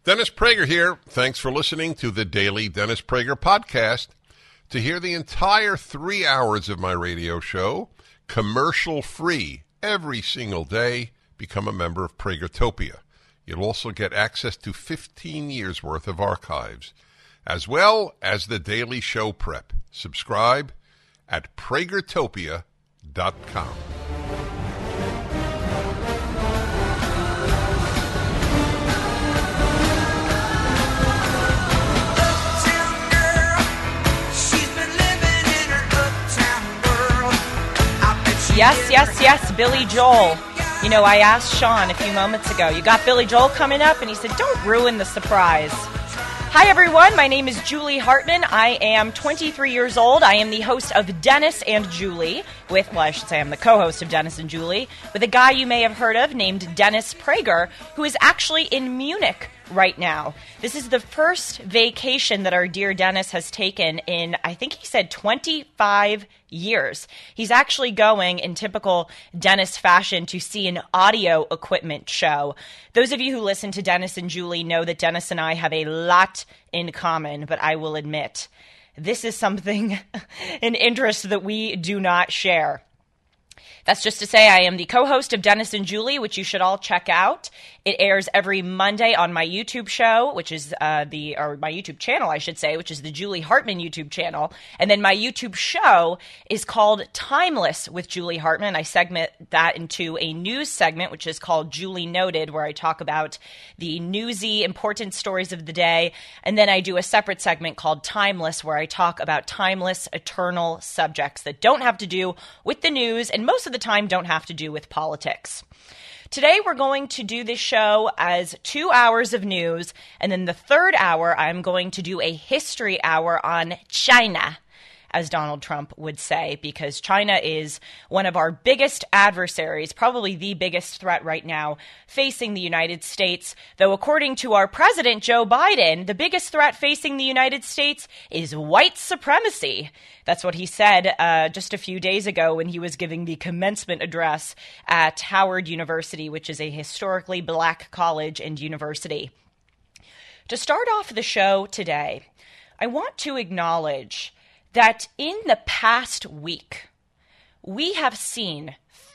Dennis Prager here. Thanks for listening to the Daily Dennis Prager Podcast. To hear the entire 3 hours of my radio show, commercial-free, every single day, become a member of Pragertopia. You'll also get access to 15 years' worth of archives, as well as the daily show prep. Subscribe at Pragertopia.com. Yes, Billy Joel. You know, I asked Sean a few moments ago, you got Billy Joel coming up? And he said, don't ruin the surprise. Hi, everyone. My name is Julie Hartman. I am 23 years old. I am the host of Dennis and Julie I'm the co-host of Dennis and Julie with a guy you may have heard of named Dennis Prager, who is actually in Munich right now. This is the first vacation that our dear Dennis has taken in, I think he said 25 years. He's actually going in typical Dennis fashion to see an audio equipment show. Those of you who listen to Dennis and Julie know that Dennis and I have a lot in common, but I will admit, this is something, an interest that we do not share. That's just to say I am the co-host of Dennis and Julie, which you should all check out. It airs every Monday on my YouTube show, which is my YouTube channel, I should say, which is the Julie Hartman YouTube channel. And then my YouTube show is called Timeless with Julie Hartman. I segment that into a news segment, which is called Julie Noted, where I talk about the newsy, important stories of the day. And then I do a separate segment called Timeless, where I talk about timeless, eternal subjects that don't have to do with the news, and most of the time don't have to do with politics. Today we're going to do this show as 2 hours of news, and then the third hour I'm going to do a history hour on China, as Donald Trump would say, because China is one of our biggest adversaries, probably the biggest threat right now facing the United States, though according to our president, Joe Biden, the biggest threat facing the United States is white supremacy. That's what he said just a few days ago when he was giving the commencement address at Howard University, which is a historically black college and university. To start off the show today, I want to acknowledge that in the past week, we have seen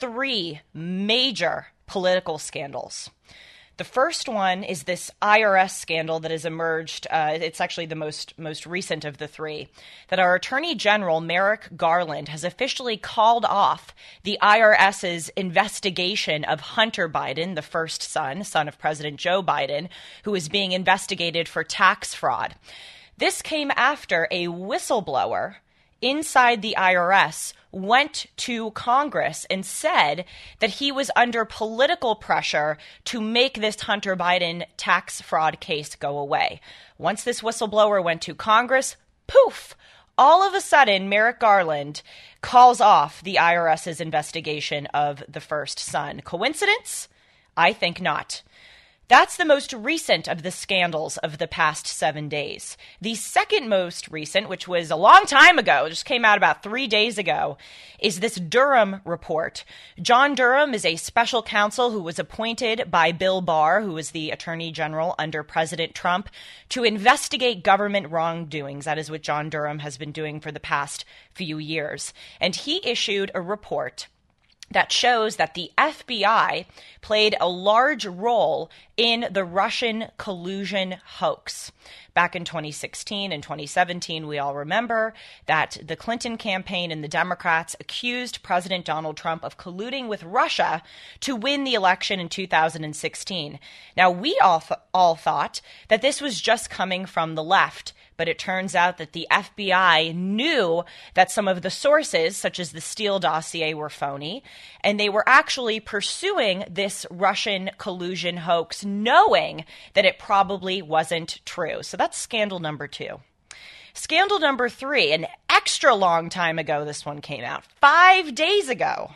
3 major political scandals. The first one is this IRS scandal that has emerged. It's actually the most recent of the 3, that our Attorney General, Merrick Garland, has officially called off the IRS's investigation of Hunter Biden, the first son of President Joe Biden, who is being investigated for tax fraud. This came after a whistleblower inside the IRS went to Congress and said that he was under political pressure to make this Hunter Biden tax fraud case go away. Once this whistleblower went to Congress, poof, all of a sudden Merrick Garland calls off the IRS's investigation of the first son. Coincidence? I think not. That's the most recent of the scandals of the past 7 days. The second most recent, which was a long time ago, just came out about 3 days ago, is this Durham report. John Durham is a special counsel who was appointed by Bill Barr, who was the Attorney General under President Trump, to investigate government wrongdoings. That is what John Durham has been doing for the past few years. And he issued a report that shows that the FBI played a large role in the Russian collusion hoax. Back in 2016 and 2017, we all remember that the Clinton campaign and the Democrats accused President Donald Trump of colluding with Russia to win the election in 2016. Now, we all thought that this was just coming from the left, but it turns out that the FBI knew that some of the sources, such as the Steele dossier, were phony, and they were actually pursuing this Russian collusion hoax, knowing that it probably wasn't true. So that's scandal number 2. Scandal number 3, an extra long time ago this one came out, 5 days ago.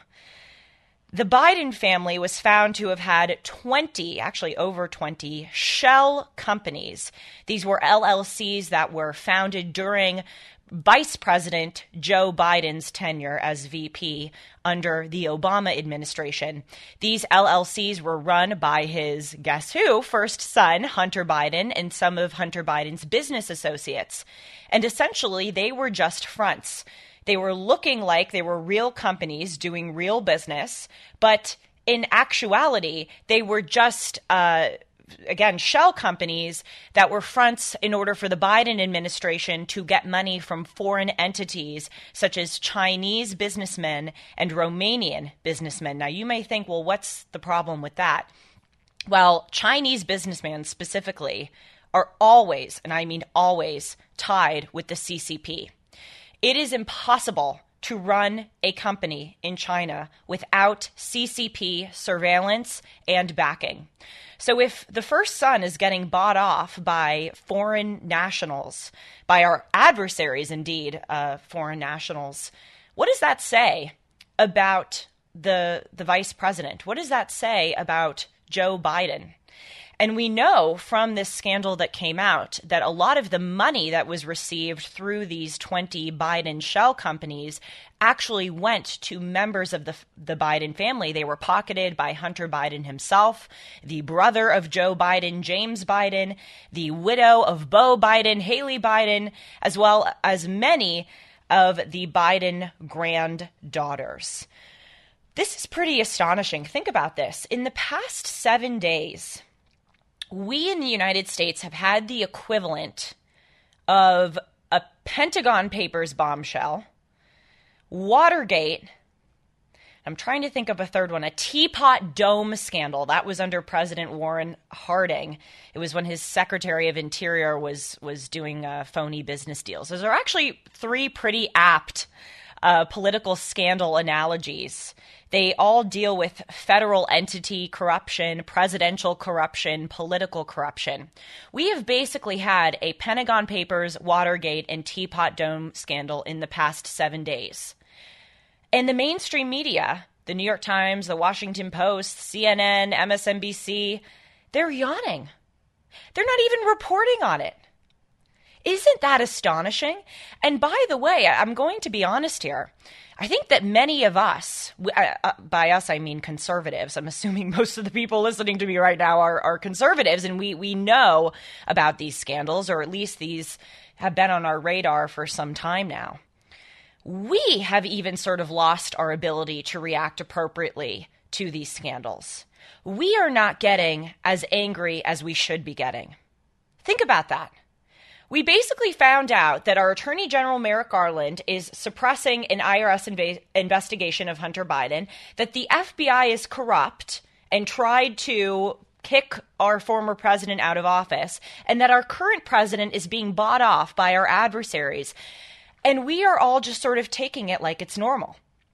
The Biden family was found to have had 20, actually over 20, shell companies. These were LLCs that were founded during Vice President Joe Biden's tenure as VP under the Obama administration. These LLCs were run by his, guess who, first son, Hunter Biden, and some of Hunter Biden's business associates. And essentially, they were just fronts. They were looking like they were real companies doing real business, but in actuality, they were just again, shell companies that were fronts in order for the Biden administration to get money from foreign entities such as Chinese businessmen and Romanian businessmen. Now, you may think, well, what's the problem with that? Well, Chinese businessmen specifically are always, and I mean always, tied with the CCP. It is impossible to run a company in China without CCP surveillance and backing. So if the first son is getting bought off by foreign nationals, by our adversaries indeed, foreign nationals, what does that say about the vice president? What does that say about Joe Biden? And we know from this scandal that came out that a lot of the money that was received through these 20 Biden shell companies actually went to members of the Biden family. They were pocketed by Hunter Biden himself, the brother of Joe Biden, James Biden, the widow of Beau Biden, Haley Biden, as well as many of the Biden granddaughters. This is pretty astonishing. Think about this. In the past 7 days, we in the United States have had the equivalent of a Pentagon Papers bombshell, Watergate, I'm trying to think of a third one, a Teapot Dome scandal. That was under President Warren Harding. It was when his Secretary of Interior was doing phony business deals. Those are actually three pretty apt political scandal analogies. They all deal with federal entity corruption, presidential corruption, political corruption. We have basically had a Pentagon Papers, Watergate, and Teapot Dome scandal in the past 7 days. And the mainstream media, the New York Times, the Washington Post, CNN, MSNBC, they're yawning. They're not even reporting on it. Isn't that astonishing? And by the way, I'm going to be honest here. I think that many of us, by us I mean conservatives, I'm assuming most of the people listening to me right now are conservatives, and we know about these scandals, or at least these have been on our radar for some time now. We have even sort of lost our ability to react appropriately to these scandals. We are not getting as angry as we should be getting. Think about that. We basically found out that our Attorney General Merrick Garland is suppressing an IRS investigation of Hunter Biden, that the FBI is corrupt and tried to kick our former president out of office, and that our current president is being bought off by our adversaries. And we are all just sort of taking it like it's normal.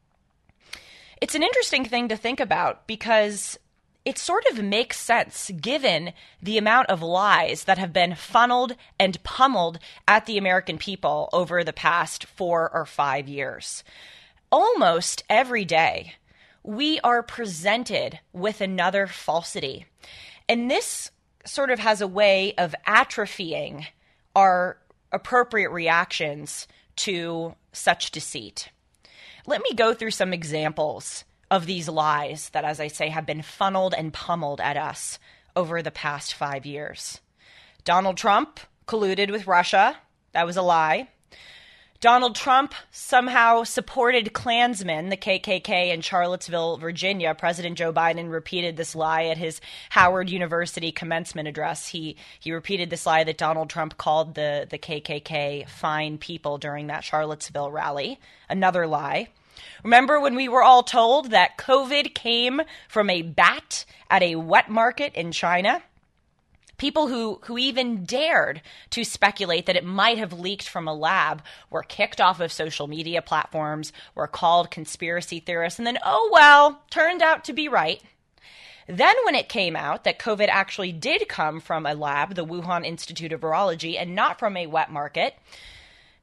It's an interesting thing to think about because it sort of makes sense given the amount of lies that have been funneled and pummeled at the American people over the past 4 or 5 years. Almost every day, we are presented with another falsity. And this sort of has a way of atrophying our appropriate reactions to such deceit. Let me go through some examples of these lies that, as I say, have been funneled and pummeled at us over the past 5 years. Donald Trump colluded with Russia. That was a lie. Donald Trump somehow supported Klansmen, the KKK, in Charlottesville, Virginia. President Joe Biden repeated this lie at his Howard University commencement address. He repeated this lie that Donald Trump called the KKK fine people during that Charlottesville rally. Another lie. Remember when we were all told that COVID came from a bat at a wet market in China? People who even dared to speculate that it might have leaked from a lab were kicked off of social media platforms, were called conspiracy theorists, and then, oh well, turned out to be right. Then when it came out that COVID actually did come from a lab, the Wuhan Institute of Virology, and not from a wet market,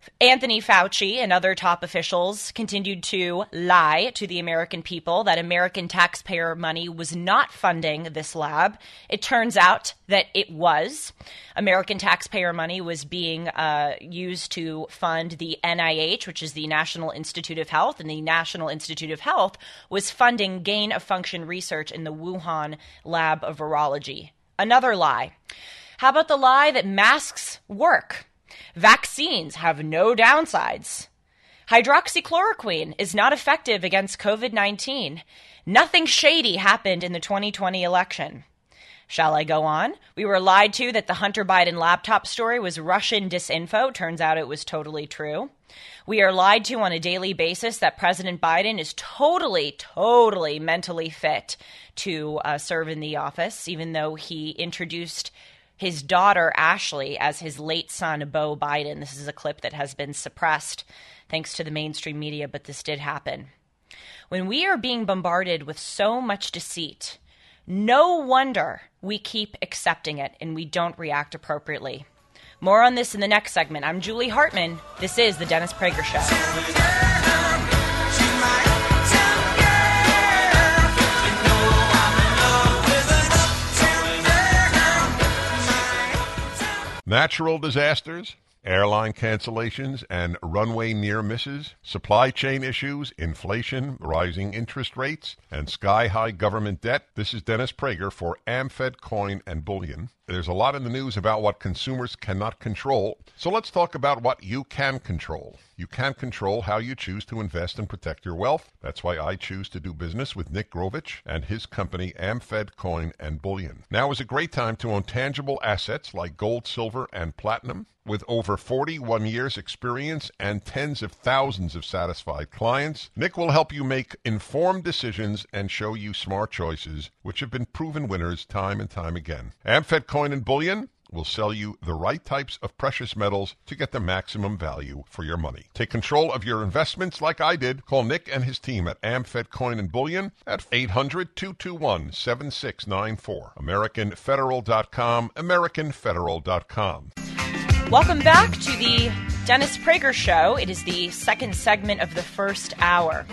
Anthony Fauci and other top officials continued to lie to the American people that American taxpayer money was not funding this lab. It turns out that it was. American taxpayer money was being used to fund the NIH, which is the National Institute of Health, and the National Institute of Health was funding gain-of-function research in the Wuhan lab of virology. Another lie. How about the lie that masks work? Vaccines have no downsides. Hydroxychloroquine is not effective against COVID-19. Nothing shady happened in the 2020 election. Shall I go on? We were lied to that the Hunter Biden laptop story was Russian disinfo. Turns out it was totally true. We are lied to on a daily basis that President Biden is totally mentally fit to serve in the office, even though he introduced his daughter, Ashley, as his late son, Beau Biden. This is a clip that has been suppressed thanks to the mainstream media, but this did happen. When we are being bombarded with so much deceit, no wonder we keep accepting it and we don't react appropriately. More on this in the next segment. I'm Julie Hartman. This is The Dennis Prager Show. Natural disasters, airline cancellations and runway near misses, supply chain issues, inflation, rising interest rates, and sky-high government debt. This is Dennis Prager for AmFed Coin and Bullion. There's a lot in the news about what consumers cannot control, so let's talk about what you can control. You can control how you choose to invest and protect your wealth. That's why I choose to do business with Nick Grovich and his company AmFed Coin and Bullion. Now is a great time to own tangible assets like gold, silver, and platinum. With over 41 years experience and tens of thousands of satisfied clients, Nick will help you make informed decisions and show you smart choices, which have been proven winners time and time again. AmFed Coin and Bullion will sell you the right types of precious metals to get the maximum value for your money. Take control of your investments like I did. Call Nick and his team at AmFed Coin and Bullion at 800-221-7694. AmericanFederal.com, AmericanFederal.com. Welcome back to the Dennis Prager Show. It is the second segment of the first hour.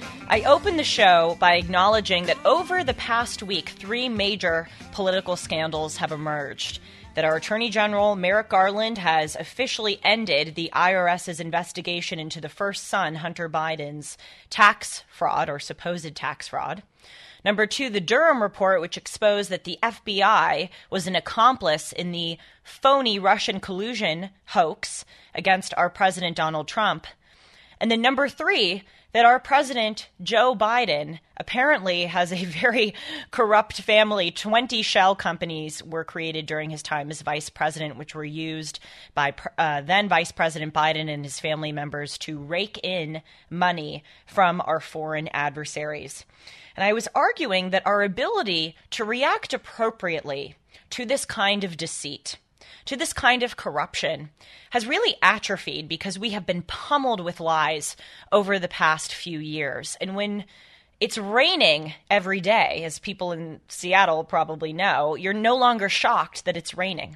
I opened the show by acknowledging that over the past week, 3 major political scandals have emerged. That our Attorney General, Merrick Garland, has officially ended the IRS's investigation into the first son, Hunter Biden's tax fraud or supposed tax fraud. Number 2, the Durham report, which exposed that the FBI was an accomplice in the phony Russian collusion hoax against our President Donald Trump. And then number 3, that our President Joe Biden apparently has a very corrupt family. 20 shell companies were created during his time as vice president, which were used by then Vice President Biden and his family members to rake in money from our foreign adversaries. And I was arguing that our ability to react appropriately to this kind of deceit, to this kind of corruption, has really atrophied because we have been pummeled with lies over the past few years. And when it's raining every day, as people in Seattle probably know, you're no longer shocked that it's raining.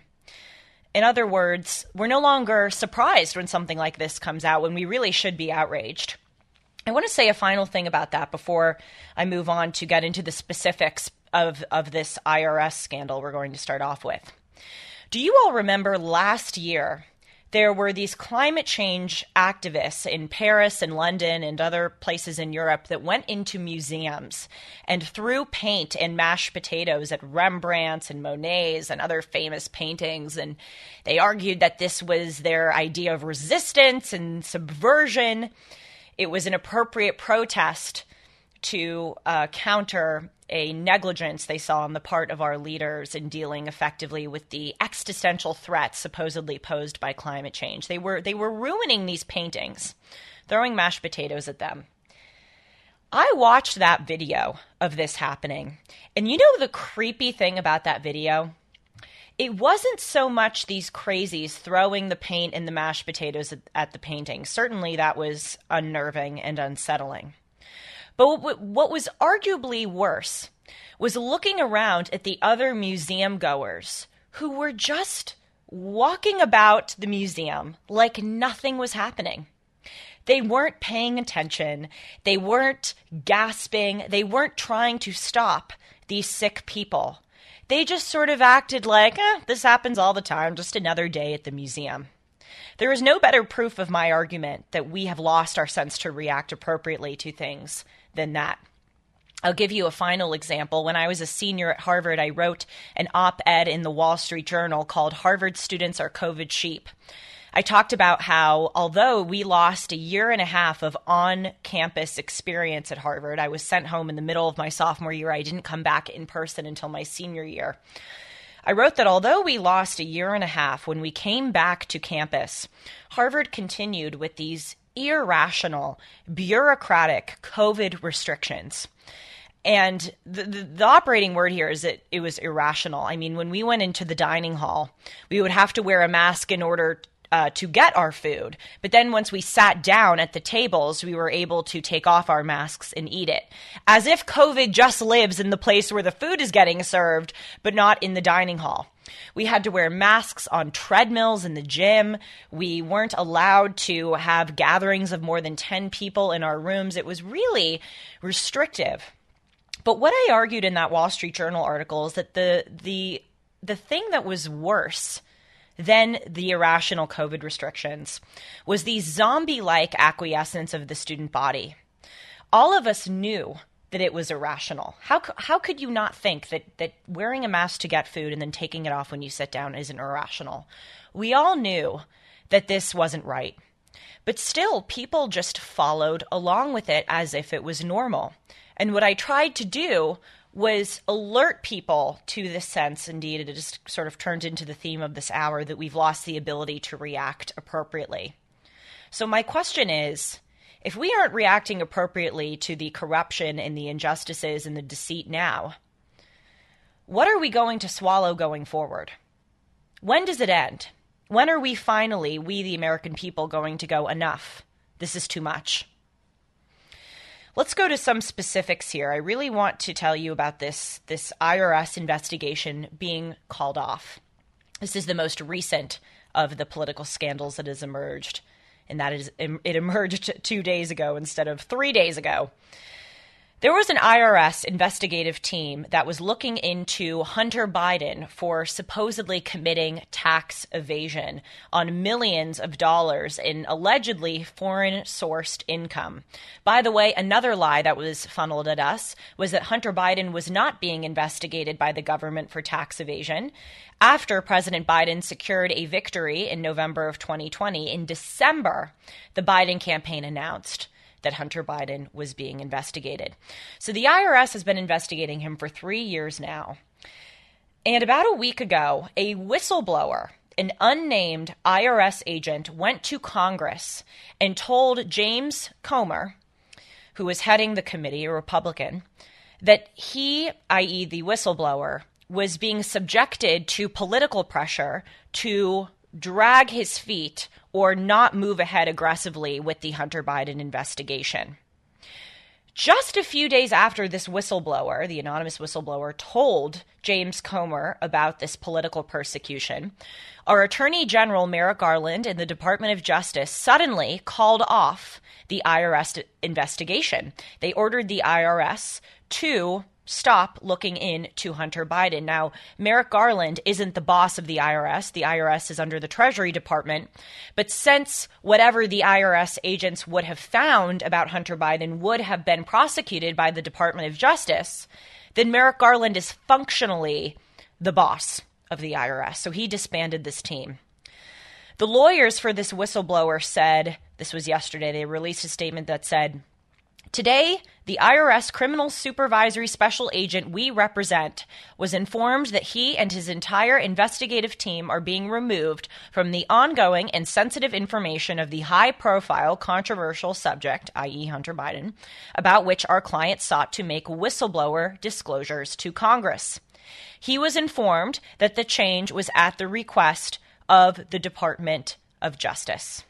In other words, we're no longer surprised when something like this comes out, when we really should be outraged. I want to say a final thing about that before I move on to get into the specifics of this IRS scandal we're going to start off with. Do you all remember last year there were these climate change activists in Paris and London and other places in Europe that went into museums and threw paint and mashed potatoes at Rembrandt's and Monet's and other famous paintings, and they argued that this was their idea of resistance and subversion. It was an appropriate protest to counter a negligence they saw on the part of our leaders in dealing effectively with the existential threats supposedly posed by climate change. They were ruining these paintings, throwing mashed potatoes at them. I watched that video of this happening, and you know the creepy thing about that video? It wasn't so much these crazies throwing the paint and the mashed potatoes at the painting. Certainly that was unnerving and unsettling. But what was arguably worse was looking around at the other museum goers who were just walking about the museum like nothing was happening. They weren't paying attention. They weren't gasping. They weren't trying to stop these sick people. They just sort of acted like, this happens all the time, just another day at the museum. There is no better proof of my argument that we have lost our sense to react appropriately to things than that. I'll give you a final example. When I was a senior at Harvard, I wrote an op-ed in the Wall Street Journal called "Harvard Students Are COVID Sheep." I talked about how, although we lost a year and a half of on-campus experience at Harvard, I was sent home in the middle of my sophomore year. I didn't come back in person until my senior year. I wrote that although we lost a year and a half, when we came back to campus, Harvard continued with these irrational, bureaucratic COVID restrictions. And the operating word here is that it was irrational. I mean, when we went into the dining hall, we would have to wear a mask in order to get our food. But then once we sat down at the tables, we were able to take off our masks and eat it. As if COVID just lives in the place where the food is getting served, but not in the dining hall. We had to wear masks on treadmills in the gym. We weren't allowed to have gatherings of more than 10 people in our rooms. It was really restrictive. But what I argued in that Wall Street Journal article is that the thing that was worse than the irrational COVID restrictions was the zombie-like acquiescence of the student body. All of us knew that it was irrational. How could you not think that wearing a mask to get food and then taking it off when you sit down isn't irrational? We all knew that this wasn't right. But still, people just followed along with it as if it was normal. And what I tried to do was alert people to this sense, indeed, it just sort of turned into the theme of this hour, that we've lost the ability to react appropriately. So my question is, if we aren't reacting appropriately to the corruption and the injustices and the deceit now, what are we going to swallow going forward? When does it end? When are we finally, we the American people, going to go, enough? This is too much. Let's go to some specifics here. I really want to tell you about this IRS investigation being called off. This is the most recent of the political scandals that has emerged, and that is, it emerged 2 days ago instead of 3 days ago. There was an IRS investigative team that was looking into Hunter Biden for supposedly committing tax evasion on millions of dollars in allegedly foreign-sourced income. By the way, another lie that was funneled at us was that Hunter Biden was not being investigated by the government for tax evasion. After President Biden secured a victory in November of 2020, in December, the Biden campaign announced that Hunter Biden was being investigated. So the IRS has been investigating him for 3 years now. And about a week ago, a whistleblower, an unnamed IRS agent, went to Congress and told James Comer, who was heading the committee, a Republican, that he, i.e. the whistleblower, was being subjected to political pressure to drag his feet or not move ahead aggressively with the Hunter Biden investigation. Just a few days after this whistleblower, the anonymous whistleblower, told James Comer about this political persecution, our Attorney General Merrick Garland and the Department of Justice suddenly called off the IRS investigation. They ordered the IRS to stop looking into Hunter Biden. Now, Merrick Garland isn't the boss of the IRS. The IRS is under the Treasury Department. But since whatever the IRS agents would have found about Hunter Biden would have been prosecuted by the Department of Justice, then Merrick Garland is functionally the boss of the IRS. So he disbanded this team. The lawyers for this whistleblower said, this was yesterday, they released a statement that said, "Today, the IRS criminal supervisory special agent we represent was informed that he and his entire investigative team are being removed from the ongoing and sensitive information of the high-profile controversial subject, i.e. Hunter Biden, about which our client sought to make whistleblower disclosures to Congress. He was informed that the change was at the request of the Department of Justice."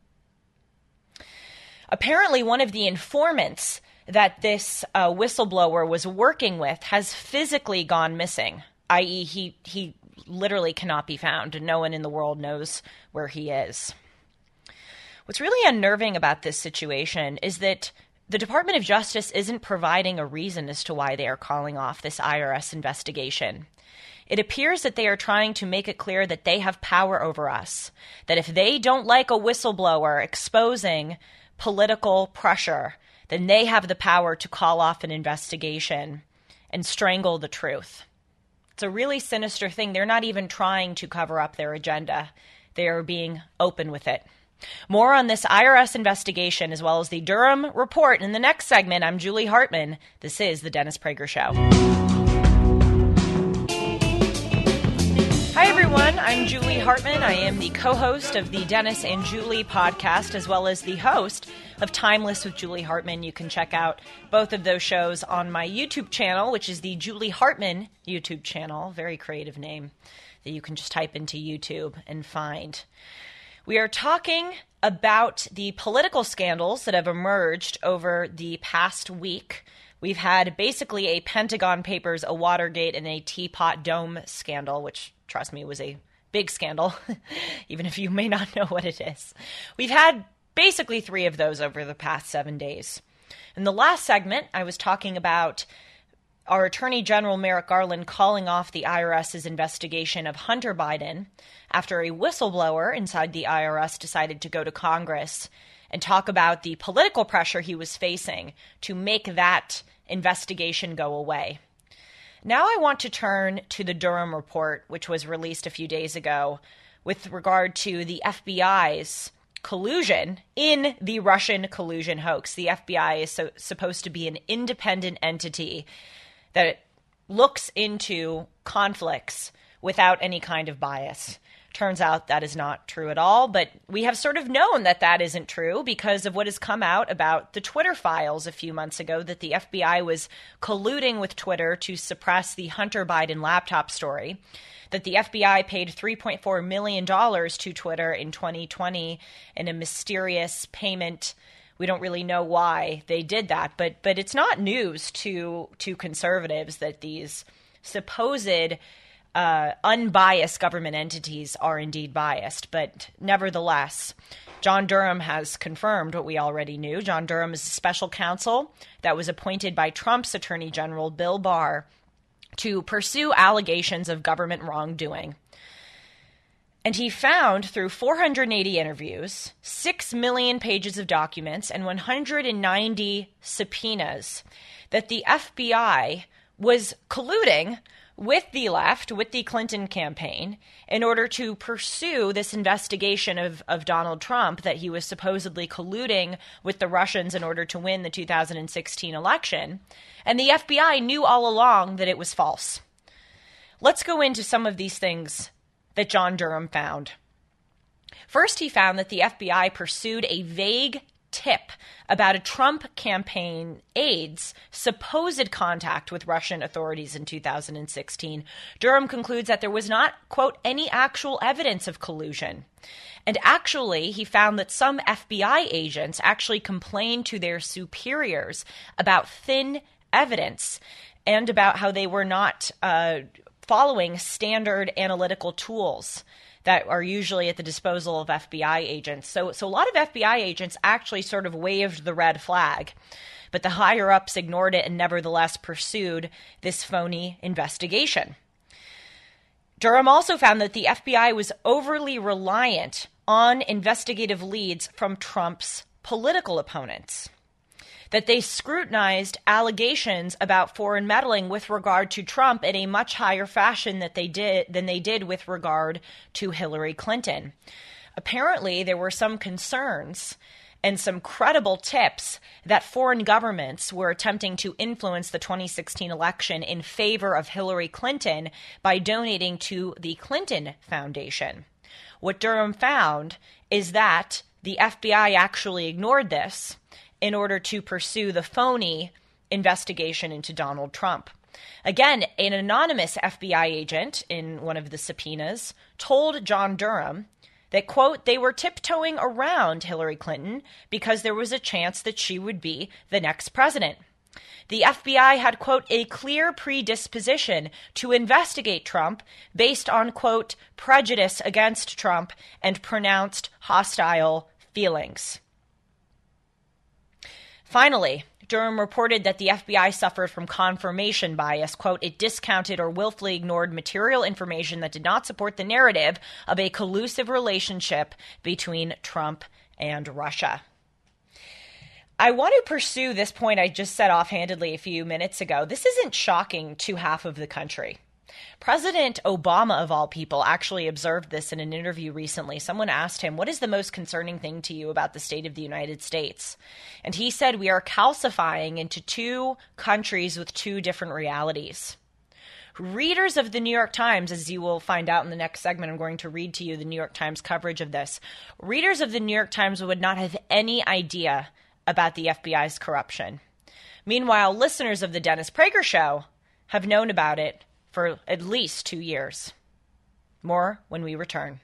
Apparently, one of the informants that this whistleblower was working with has physically gone missing, i.e. he literally cannot be found, and no one in the world knows where he is. What's really unnerving about this situation is that the Department of Justice isn't providing a reason as to why they are calling off this IRS investigation. It appears that they are trying to make it clear that they have power over us, that if they don't like a whistleblower exposing political pressure, then they have the power to call off an investigation and strangle the truth. It's a really sinister thing. They're not even trying to cover up their agenda. They are being open with it. More on this IRS investigation as well as the Durham report in the next segment. I'm Julie Hartman. This is The Dennis Prager Show. Hi, everyone. I'm Julie Hartman. I am the co-host of the Dennis and Julie podcast as well as the host of Timeless with Julie Hartman. You can check out both of those shows on my YouTube channel, which is the Julie Hartman YouTube channel. Very creative name that you can just type into YouTube and find. We are talking about the political scandals that have emerged over the past week. We've had basically a Pentagon Papers, a Watergate, and a Teapot Dome scandal, which, trust me, was a big scandal, even if you may not know what it is. We've had basically 3 of those over the past 7 days. In the last segment, I was talking about our Attorney General Merrick Garland calling off the IRS's investigation of Hunter Biden after a whistleblower inside the IRS decided to go to Congress and talk about the political pressure he was facing to make that investigation go away. Now I want to turn to the Durham report, which was released a few days ago, with regard to the FBI's collusion in the Russian collusion hoax. The FBI is supposed to be an independent entity that looks into conflicts without any kind of bias. Turns out that is not true at all, but we have sort of known that that isn't true because of what has come out about the Twitter files a few months ago, that the FBI was colluding with Twitter to suppress the Hunter Biden laptop story, that the FBI paid $3.4 million to Twitter in 2020 in a mysterious payment. We don't really know why they did that, but it's not news to conservatives that these supposed unbiased government entities are indeed biased. But nevertheless, John Durham has confirmed what we already knew. John Durham is a special counsel that was appointed by Trump's Attorney General Bill Barr to pursue allegations of government wrongdoing. And he found through 480 interviews, 6 million pages of documents, and 190 subpoenas that the FBI was colluding with the left, with the Clinton campaign, in order to pursue this investigation of Donald Trump, that he was supposedly colluding with the Russians in order to win the 2016 election. And the FBI knew all along that it was false. Let's go into some of these things that John Durham found. First, he found that the FBI pursued a vague tip about a Trump campaign aide's supposed contact with Russian authorities in 2016. Durham concludes that there was not, quote, any actual evidence of collusion. And actually, he found that some FBI agents actually complained to their superiors about thin evidence and about how they were not following standard analytical tools that are usually at the disposal of FBI agents. So a lot of FBI agents actually sort of waved the red flag, but the higher-ups ignored it and nevertheless pursued this phony investigation. Durham also found that the FBI was overly reliant on investigative leads from Trump's political opponents, that they scrutinized allegations about foreign meddling with regard to Trump in a much higher fashion than they did with regard to Hillary Clinton. Apparently, there were some concerns and some credible tips that foreign governments were attempting to influence the 2016 election in favor of Hillary Clinton by donating to the Clinton Foundation. What Durham found is that the FBI actually ignored this in order to pursue the phony investigation into Donald Trump. Again, an anonymous FBI agent in one of the subpoenas told John Durham that, quote, they were tiptoeing around Hillary Clinton because there was a chance that she would be the next president. The FBI had, quote, a clear predisposition to investigate Trump based on, quote, prejudice against Trump and pronounced hostile feelings. Finally, Durham reported that the FBI suffered from confirmation bias. Quote, it discounted or willfully ignored material information that did not support the narrative of a collusive relationship between Trump and Russia. I want to pursue this point I just said offhandedly a few minutes ago. This isn't shocking to half of the country. President Obama, of all people, actually observed this in an interview recently. Someone asked him, what is the most concerning thing to you about the state of the United States? And he said, we are calcifying into two countries with two different realities. Readers of the New York Times, as you will find out in the next segment, I'm going to read to you the New York Times coverage of this. Readers of the New York Times would not have any idea about the FBI's corruption. Meanwhile, listeners of the Dennis Prager Show have known about it for at least 2 years. More when we return.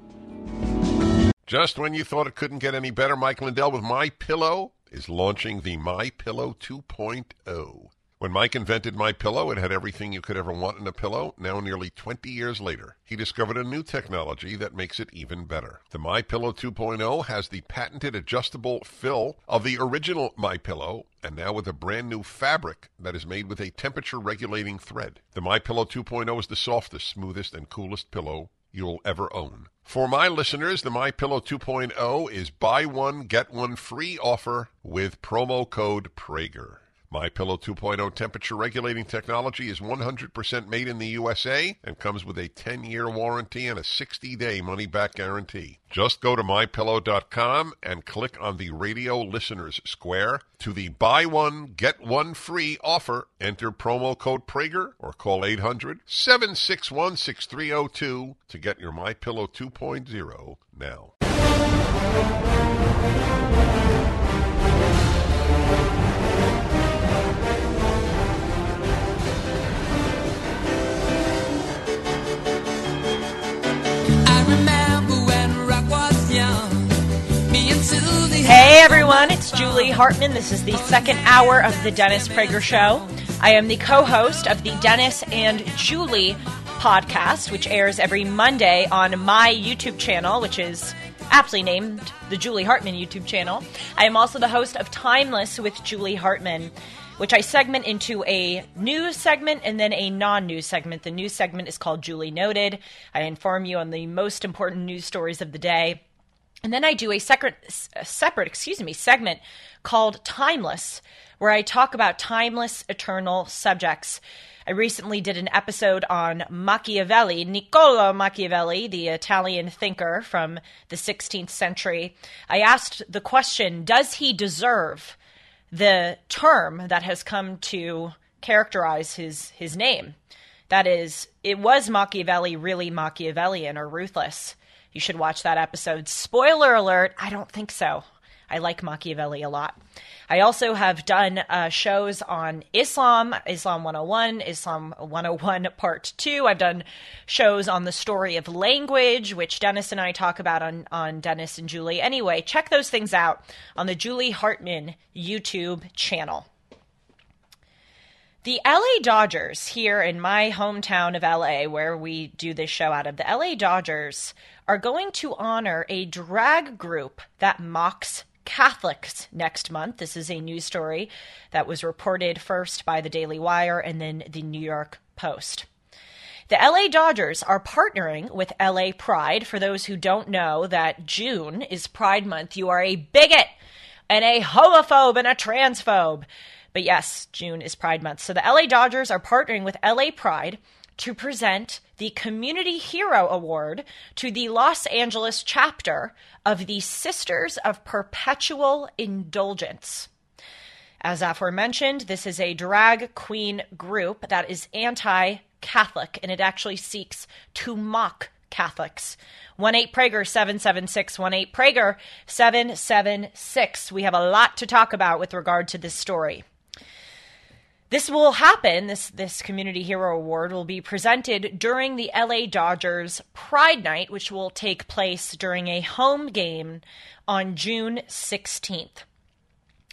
Just when you thought it couldn't get any better, Mike Lindell with MyPillow is launching the MyPillow 2.0. When Mike invented MyPillow, it had everything you could ever want in a pillow. Now, nearly 20 years later, he discovered a new technology that makes it even better. The MyPillow 2.0 has the patented adjustable fill of the original MyPillow, and now with a brand new fabric that is made with a temperature-regulating thread. The MyPillow 2.0 is the softest, smoothest, and coolest pillow you'll ever own. For my listeners, the MyPillow 2.0 is buy one, get one free offer with promo code Prager. MyPillow 2.0 temperature-regulating technology is 100% made in the USA and comes with a 10-year warranty and a 60-day money-back guarantee. Just go to MyPillow.com and click on the radio listeners square to the buy one, get one free offer. Enter promo code Prager or call 800-761-6302 to get your MyPillow 2.0 now. Hey everyone, it's Julie Hartman. This is the second hour of the Dennis Prager Show. I am the co-host of the Dennis and Julie podcast, which airs every Monday on my YouTube channel, which is aptly named the Julie Hartman YouTube channel. I am also the host of Timeless with Julie Hartman, which I segment into a news segment and then a non-news segment. The news segment is called Julie Noted. I inform you on the most important news stories of the day. And then I do a separate segment called Timeless, where I talk about timeless, eternal subjects. I recently did an episode on Machiavelli, Niccolo Machiavelli, the Italian thinker from the 16th century. I asked the question, does he deserve the term that has come to characterize his name? That is, it was Machiavelli really Machiavellian or ruthless? You should watch that episode. Spoiler alert, I don't think so. I like Machiavelli a lot. I also have done shows on Islam, Islam 101, Islam 101 Part 2. I've done shows on the story of language, which Dennis and I talk about on Dennis and Julie. Anyway, check those things out on the Julie Hartman YouTube channel. The LA Dodgers here in my hometown of LA, where we do this show out of, the LA Dodgers are going to honor a drag group that mocks Catholics next month. This is a news story that was reported first by the Daily Wire and then the New York Post. The LA Dodgers are partnering with LA Pride. For those who don't know that June is Pride Month, you are a bigot and a homophobe and a transphobe. But yes, June is Pride Month. So the LA Dodgers are partnering with LA Pride to present the Community Hero Award to the Los Angeles chapter of the Sisters of Perpetual Indulgence. As aforementioned, this is a drag queen group that is anti-Catholic, and it actually seeks to mock Catholics. 1-8-PRAGER 776, 1-8-PRAGER 776. We have a lot to talk about with regard to this story. This will happen, this Community Hero Award will be presented during the LA Dodgers Pride Night, which will take place during a home game on June 16th.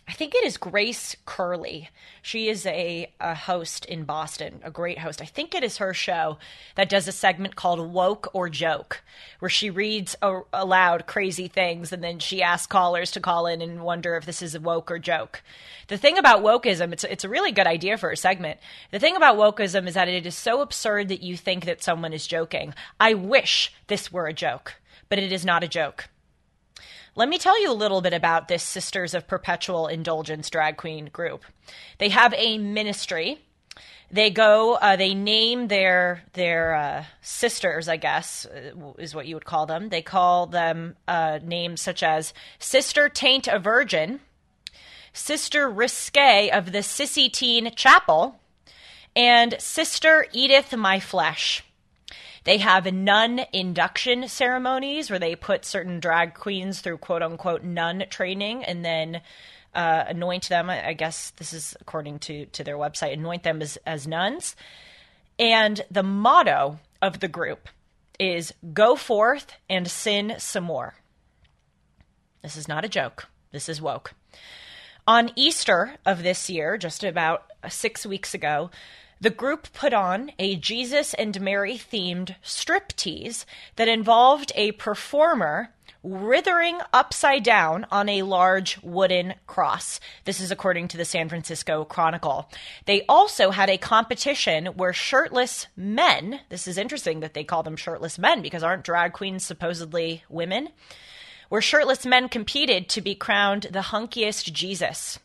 I think it is Grace Curley. She is a host in Boston, a great host. I think it is her show that does a segment called Woke or Joke, where she reads aloud crazy things and then she asks callers to call in and wonder if this is a woke or joke. The thing about wokeism, it's a really good idea for a segment. The thing about wokeism is that it is so absurd that you think that someone is joking. I wish this were a joke, but it is not a joke. Let me tell you a little bit about this Sisters of Perpetual Indulgence drag queen group. They have a ministry. They go, they name their sisters, I guess, is what you would call them. They call them names such as Sister Taint a Virgin, Sister Risque of the Sissy Teen Chapel, and Sister Eateth My Flesh. They have nun induction ceremonies where they put certain drag queens through quote-unquote nun training and then anoint them. I guess this is according to their website, anoint them as nuns. And the motto of the group is go forth and sin some more. This is not a joke. This is woke. On Easter of this year, just about 6 weeks ago, the group put on a Jesus and Mary themed striptease that involved a performer writhing upside down on a large wooden cross. This is according to the San Francisco Chronicle. They also had a competition where shirtless men, this is interesting that they call them shirtless men because aren't drag queens supposedly women, where shirtless men competed to be crowned the hunkiest Jesus.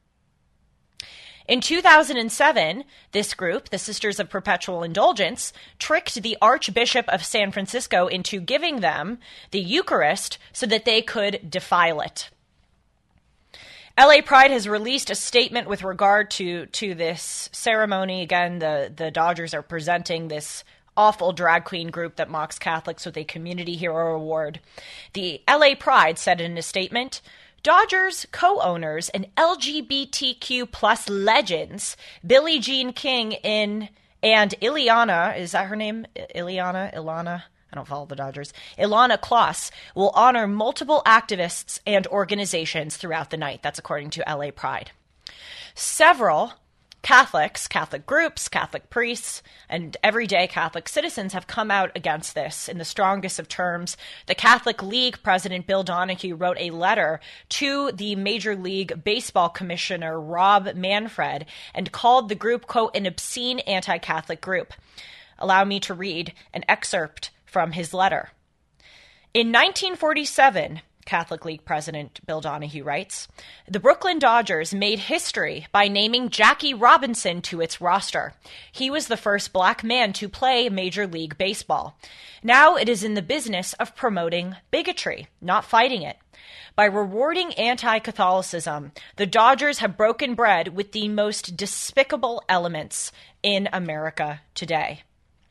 In 2007, this group, the Sisters of Perpetual Indulgence, tricked the Archbishop of San Francisco into giving them the Eucharist so that they could defile it. LA Pride has released a statement with regard to this ceremony. Again, the Dodgers are presenting this awful drag queen group that mocks Catholics with a Community Hero Award. The LA Pride said in a statement, Dodgers co-owners and LGBTQ plus legends, Billie Jean King and Ileana, is that her name? Ilana? I don't follow the Dodgers. Ilana Kloss will honor multiple activists and organizations throughout the night. That's according to LA Pride. Several Catholics, Catholic groups, Catholic priests, and everyday Catholic citizens have come out against this in the strongest of terms. The Catholic League president, Bill Donahue, wrote a letter to the Major League Baseball commissioner, Rob Manfred, and called the group, quote, an obscene anti-Catholic group. Allow me to read an excerpt from his letter. In 1947, Catholic League President Bill Donahue writes, the Brooklyn Dodgers made history by naming Jackie Robinson to its roster. He was the first black man to play Major League Baseball. Now it is in the business of promoting bigotry, not fighting it. By rewarding anti-Catholicism, the Dodgers have broken bread with the most despicable elements in America today.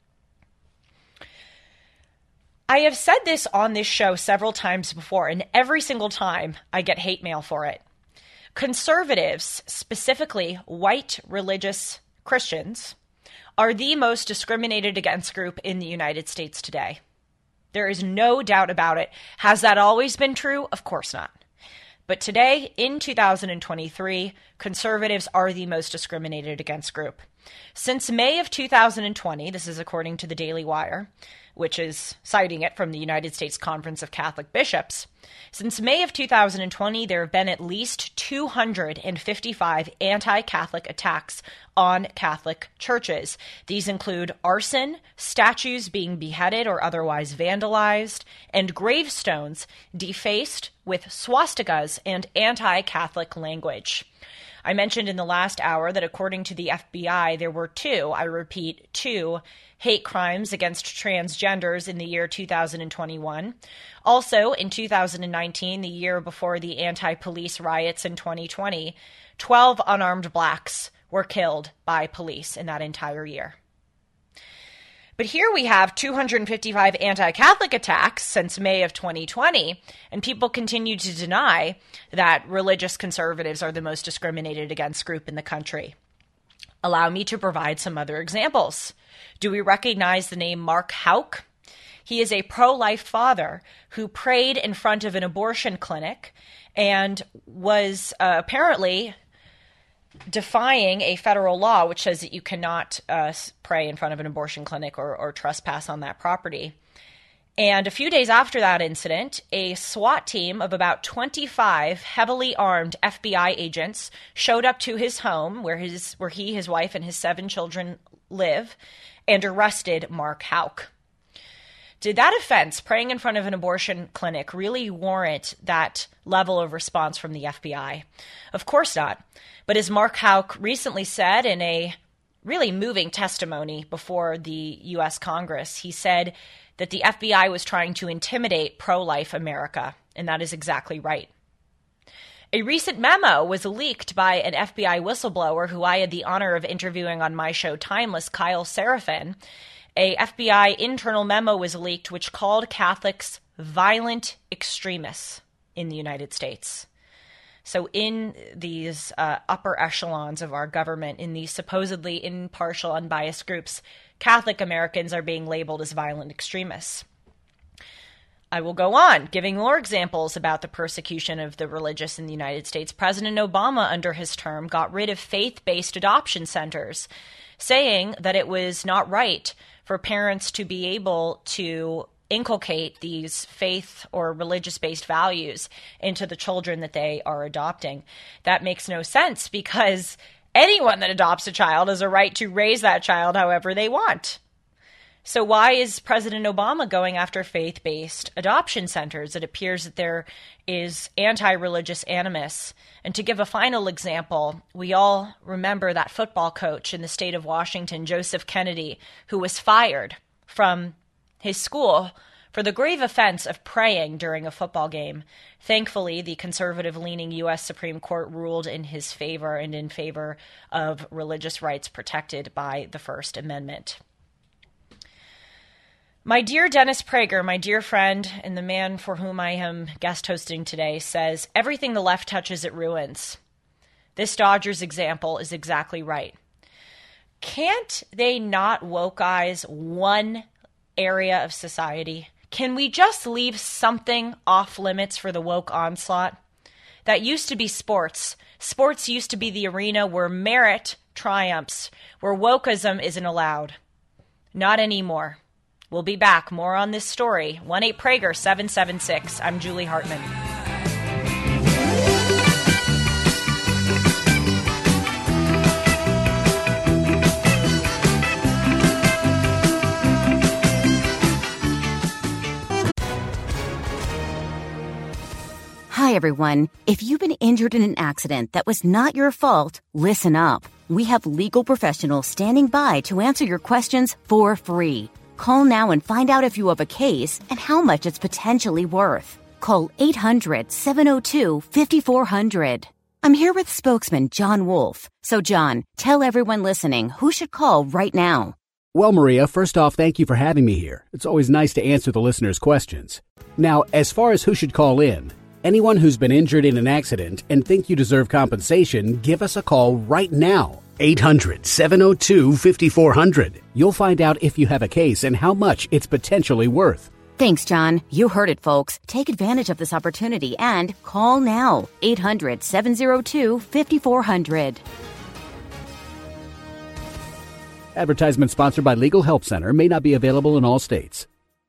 I have said this on this show several times before, and every single time I get hate mail for it. Conservatives, specifically white religious Christians, are the most discriminated against group in the United States today. There is no doubt about it. Has that always been true? Of course not. But today, in 2023, conservatives are the most discriminated against group. Since May of 2020, this is according to the Daily Wire, which is citing it from the United States Conference of Catholic Bishops. Since May of 2020, there have been at least 255 anti-Catholic attacks on Catholic churches. These include arson, statues being beheaded or otherwise vandalized, and gravestones defaced with swastikas and anti-Catholic language. I mentioned in the last hour that according to the FBI, there were two hate crimes against transgenders in the year 2021. Also, in 2019, the year before the anti-police riots in 2020, 12 unarmed blacks were killed by police in that entire year. But here we have 255 anti-Catholic attacks since May of 2020, and people continue to deny that religious conservatives are the most discriminated against group in the country. Allow me to provide some other examples. Do we recognize the name Mark Houck? He is a pro-life father who prayed in front of an abortion clinic and was apparently defying a federal law which says that you cannot pray in front of an abortion clinic or trespass on that property. And a few days after that incident, a SWAT team of about 25 heavily armed FBI agents showed up to his home where he, his wife, and his 7 children live and arrested Mark Houck. Did that offense, praying in front of an abortion clinic, really warrant that level of response from the FBI? Of course not. But as Mark Houck recently said in a really moving testimony before the U.S. Congress, he said that the FBI was trying to intimidate pro-life America, and that is exactly right. A recent memo was leaked by an FBI whistleblower who I had the honor of interviewing on my show Timeless, Kyle Seraphin. A FBI internal memo was leaked which called Catholics violent extremists in the United States. So in these upper echelons of our government, in these supposedly impartial, unbiased groups, Catholic Americans are being labeled as violent extremists. I will go on, giving more examples about the persecution of the religious in the United States. President Obama, under his term, got rid of faith-based adoption centers, saying that it was not right for parents to be able to inculcate these faith or religious-based values into the children that they are adopting. That makes no sense because anyone that adopts a child has a right to raise that child however they want. So why is President Obama going after faith-based adoption centers? It appears that there is anti-religious animus. And to give a final example, we all remember that football coach in the state of Washington, Joseph Kennedy, who was fired from his school for the grave offense of praying during a football game. Thankfully, the conservative-leaning U.S. Supreme Court ruled in his favor and in favor of religious rights protected by the First Amendment. My dear Dennis Prager, my dear friend, and the man for whom I am guest hosting today, says, everything the left touches, it ruins. This Dodgers example is exactly right. Can't they not wokeize one area of society? Can we just leave something off limits for the woke onslaught? That used to be sports. Sports used to be the arena where merit triumphs, where wokeism isn't allowed. Not anymore. We'll be back. More on this story. 1-8-PRAGER-776. I'm Julie Hartman. Hi, everyone. If you've been injured in an accident that was not your fault, listen up. We have legal professionals standing by to answer your questions for free. Call now and find out if you have a case and how much it's potentially worth. Call 800-702-5400. I'm here with spokesman John Wolf. So, John, tell everyone listening who should call right now. Well, Maria, first off, thank you for having me here. It's always nice to answer the listeners' questions. Now, as far as who should call in, anyone who's been injured in an accident and think you deserve compensation, give us a call right now. 800-702-5400. You'll find out if you have a case and how much it's potentially worth. Thanks, John. You heard it, folks. Take advantage of this opportunity and call now. 800-702-5400. Advertisement sponsored by Legal Help Center. May not be available in all states.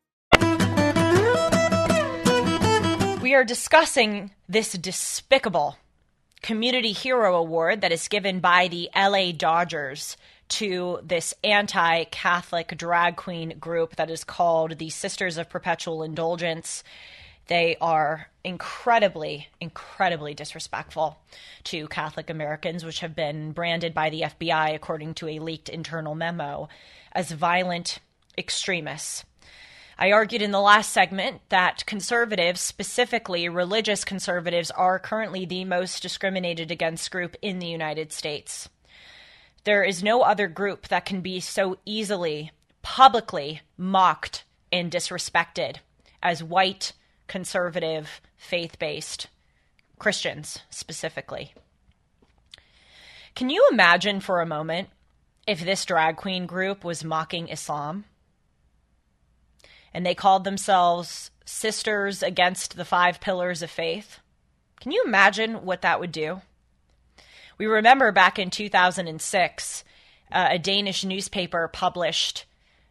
We are discussing this despicable Community Hero Award that is given by the LA Dodgers to this anti-Catholic drag queen group that is called the Sisters of Perpetual Indulgence. They are incredibly, incredibly disrespectful to Catholic Americans, which have been branded by the FBI, according to a leaked internal memo, as violent extremists. I argued in the last segment that conservatives, specifically religious conservatives, are currently the most discriminated against group in the United States. There is no other group that can be so easily, publicly mocked and disrespected as white, conservative, faith-based Christians, specifically. Can you imagine for a moment if this drag queen group was mocking Islam? and they called themselves Sisters Against the Five Pillars of Faith. Can you imagine what that would do? We remember back in 2006, a Danish newspaper published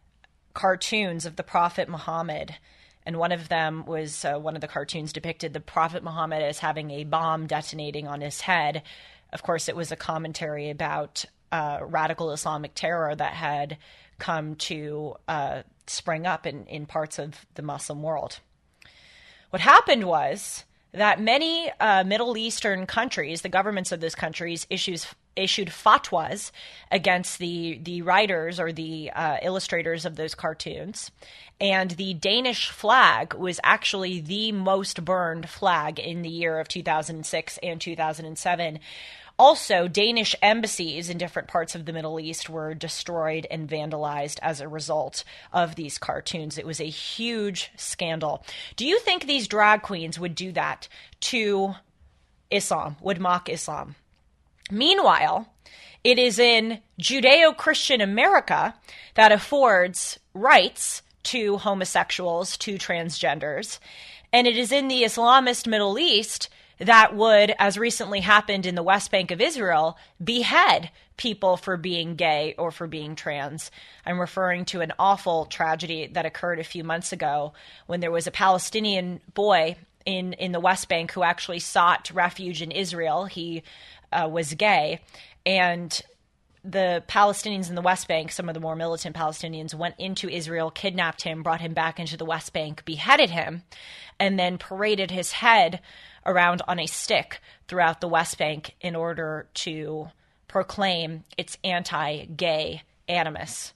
cartoons of the Prophet Muhammad, and one of them was one of the cartoons depicted the Prophet Muhammad as having a bomb detonating on his head. Of course, it was a commentary about radical Islamic terror that had come to spring up in parts of the Muslim world. What happened was that many Middle Eastern countries, the governments of those countries, issued fatwas against the writers or the illustrators of those cartoons. And the Danish flag was actually the most burned flag in the year of 2006 and 2007. Also, Danish embassies in different parts of the Middle East were destroyed and vandalized as a result of these cartoons. It was a huge scandal. Do you think these drag queens would do that to Islam, would mock Islam? Meanwhile, it is in Judeo-Christian America that affords rights to homosexuals, to transgenders, and it is in the Islamist Middle East that would, as recently happened in the West Bank of Israel, behead people for being gay or for being trans. I'm referring to an awful tragedy that occurred a few months ago when there was a Palestinian boy in the West Bank who actually sought refuge in Israel. He was gay, and the Palestinians in the West Bank, some of the more militant Palestinians, went into Israel, kidnapped him, brought him back into the West Bank, beheaded him, and then paraded his head around on a stick throughout the West Bank in order to proclaim its anti-gay animus.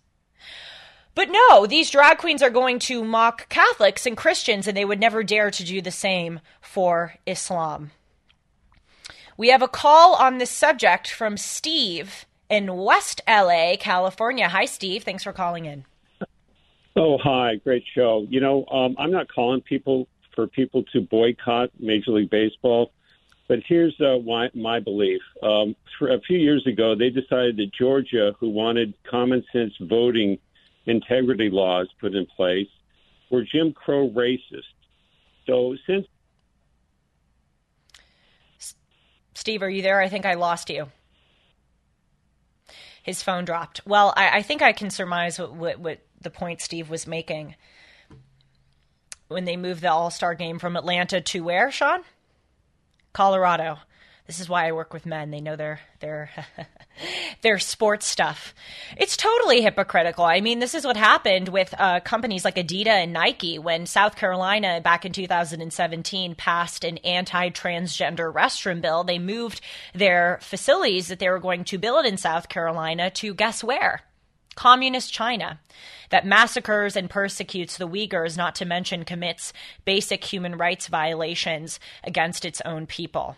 But no, these drag queens are going to mock Catholics and Christians, and they would never dare to do the same for Islam. We have a call on this subject from Steve in West LA, California. Hi, Steve. Thanks for calling in. Oh, hi. Great show. I'm not calling for people to boycott Major League Baseball, but here's why my belief. A few years ago, they decided that Georgia, who wanted common sense voting integrity laws put in place, were Jim Crow racist. So since... Steve, are you there? I think I lost you. His phone dropped. Well, I think I can surmise what the point Steve was making. When they moved the All-Star game from Atlanta to where, Sean? Colorado. This is why I work with men. They know their sports stuff. It's totally hypocritical. I mean, this is what happened with companies like Adidas and Nike when South Carolina back in 2017 passed an anti-transgender restroom bill. They moved their facilities that they were going to build in South Carolina to guess where? Communist China, that massacres and persecutes the Uyghurs, not to mention commits basic human rights violations against its own people.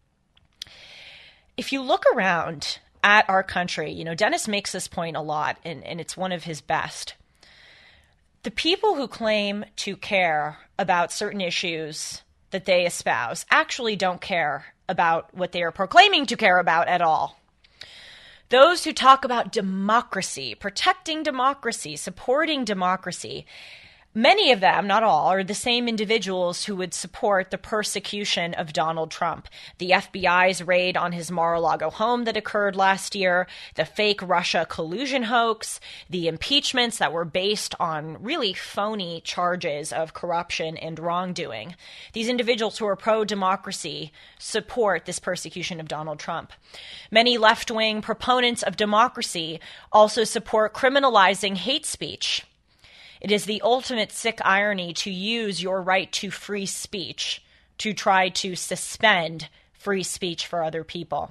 If you look around at our country, Dennis makes this point a lot, and it's one of his best. The people who claim to care about certain issues that they espouse actually don't care about what they are proclaiming to care about at all. Those who talk about democracy, protecting democracy, supporting democracy, many of them, not all, are the same individuals who would support the persecution of Donald Trump. The FBI's raid on his Mar-a-Lago home that occurred last year, the fake Russia collusion hoax, the impeachments that were based on really phony charges of corruption and wrongdoing. These individuals who are pro-democracy support this persecution of Donald Trump. Many left-wing proponents of democracy also support criminalizing hate speech. It is the ultimate sick irony to use your right to free speech to try to suspend free speech for other people.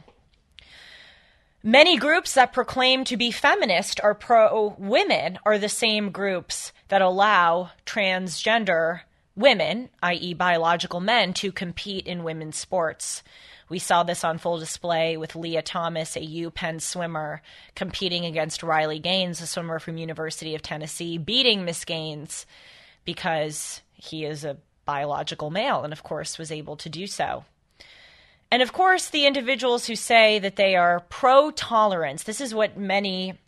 Many groups that proclaim to be feminist or pro-women are the same groups that allow transgender women, i.e. biological men, to compete in women's sports. We saw this on full display with Leah Thomas, a UPenn swimmer, competing against Riley Gaines, a swimmer from University of Tennessee, beating Miss Gaines because he is a biological male and, of course, was able to do so. And, of course, the individuals who say that they are pro-tolerance, this is what many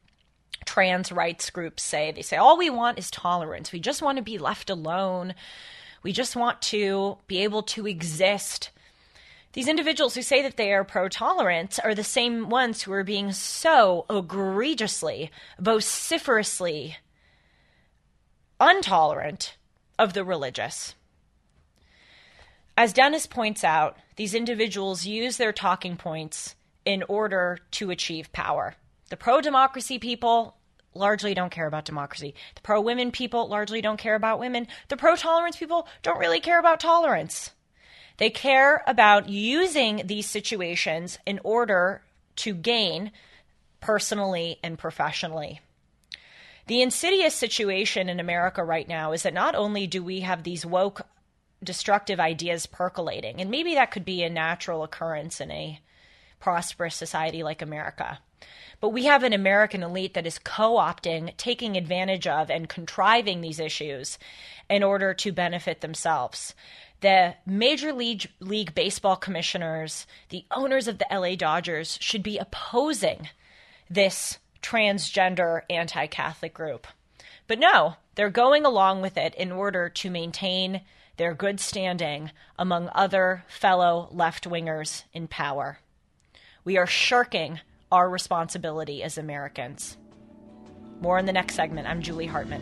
trans rights groups say. They say, all we want is tolerance. We just want to be left alone. We just want to be able to exist. These individuals who say that they are pro-tolerance are the same ones who are being so egregiously, vociferously intolerant of the religious. As Dennis points out, these individuals use their talking points in order to achieve power. The pro-democracy people largely don't care about democracy. The pro-women people largely don't care about women. The pro-tolerance people don't really care about tolerance. They care about using these situations in order to gain personally and professionally. The insidious situation in America right now is that not only do we have these woke, destructive ideas percolating, and maybe that could be a natural occurrence in a prosperous society like America, but we have an American elite that is co-opting, taking advantage of, and contriving these issues in order to benefit themselves. The Major League Baseball commissioners, the owners of the LA Dodgers, should be opposing this transgender anti-Catholic group. But no, they're going along with it in order to maintain their good standing among other fellow left-wingers in power. We are shirking our responsibility as Americans. More in the next segment. I'm Julie Hartman.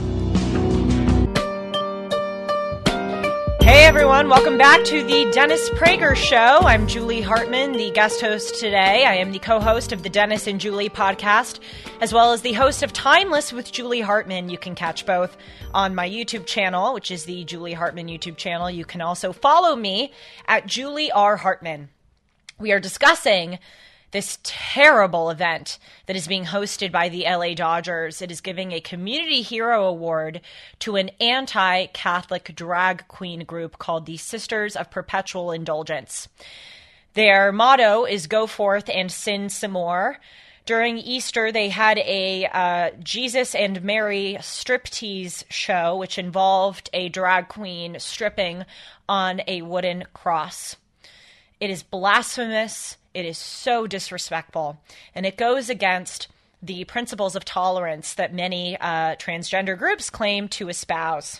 Hey everyone, welcome back to the Dennis Prager Show. I'm Julie Hartman, the guest host today. I am the co-host of the Dennis and Julie podcast, as well as the host of Timeless with Julie Hartman. You can catch both on my YouTube channel, which is the Julie Hartman YouTube channel. You can also follow me at Julie R. Hartman. We are discussing this terrible event that is being hosted by the LA Dodgers. It is giving a Community Hero Award to an anti-Catholic drag queen group called the Sisters of Perpetual Indulgence. Their motto is "Go forth and sin some more." During Easter, they had a Jesus and Mary striptease show, which involved a drag queen stripping on a wooden cross. It is blasphemous. It is so disrespectful, and it goes against the principles of tolerance that many transgender groups claim to espouse.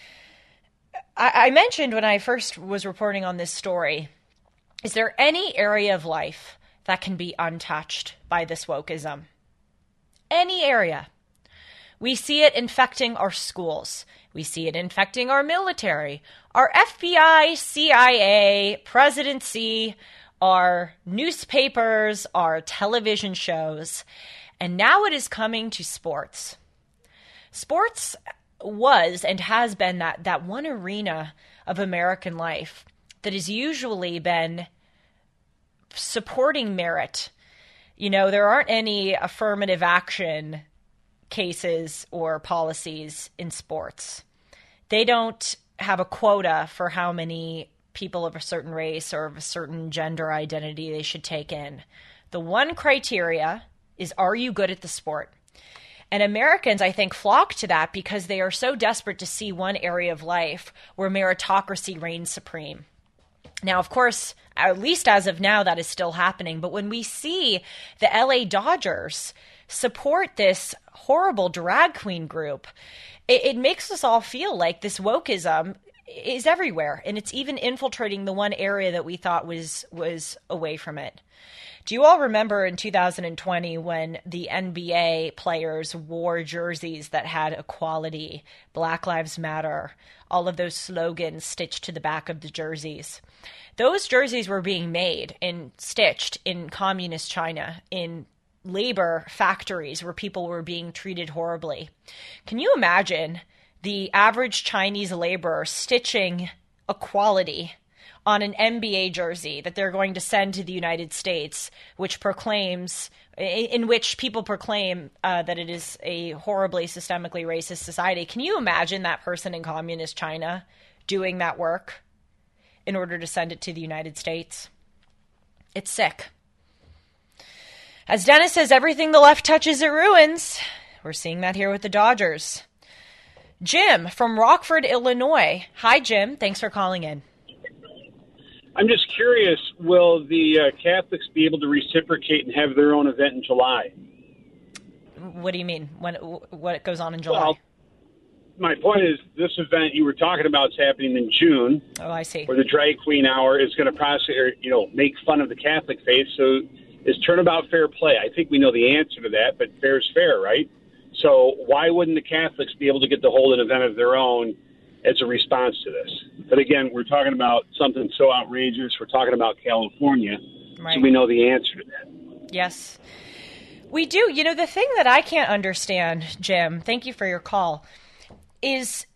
I mentioned when I first was reporting on this story, is there any area of life that can be untouched by this wokeism? Any area. We see it infecting our schools. We see it infecting our military, our FBI, CIA, presidency, our newspapers, our television shows, and now it is coming to sports. Sports was and has been that one arena of American life that has usually been supporting merit. You know, there aren't any affirmative action cases or policies in sports. They don't have a quota for how many people of a certain race or of a certain gender identity they should take in. The one criteria is, are you good at the sport? And Americans, I think, flock to that because they are so desperate to see one area of life where meritocracy reigns supreme. Now, of course, at least as of now, that is still happening. But when we see the LA Dodgers support this horrible drag queen group, it makes us all feel like this wokeism is everywhere, and it's even infiltrating the one area that we thought was away from it. Do you all remember in 2020 when the NBA players wore jerseys that had equality, Black Lives Matter, all of those slogans stitched to the back of the jerseys? Those jerseys were being made and stitched in communist China, in labor factories where people were being treated horribly. Can you imagine the average Chinese laborer stitching equality on an NBA jersey that they're going to send to the United States, in which people proclaim that it is a horribly systemically racist society? Can you imagine that person in communist China doing that work in order to send it to the United States? It's sick. As Dennis says, everything the left touches, it ruins. We're seeing that here with the Dodgers. Jim from Rockford, Illinois. Hi, Jim. Thanks for calling in. I'm just curious, will the Catholics be able to reciprocate and have their own event in July? What do you mean? What goes on in July? Well, my point is, this event you were talking about is happening in June. Oh, I see. Where the drag queen hour is going to make fun of the Catholic faith. So is turnabout fair play? I think we know the answer to that, but fair's fair, right? So why wouldn't the Catholics be able to get to hold an event of their own as a response to this? But again, we're talking about something so outrageous. We're talking about California, right. So we know the answer to that. Yes, we do. You know, the thing that I can't understand, Jim, thank you for your call, is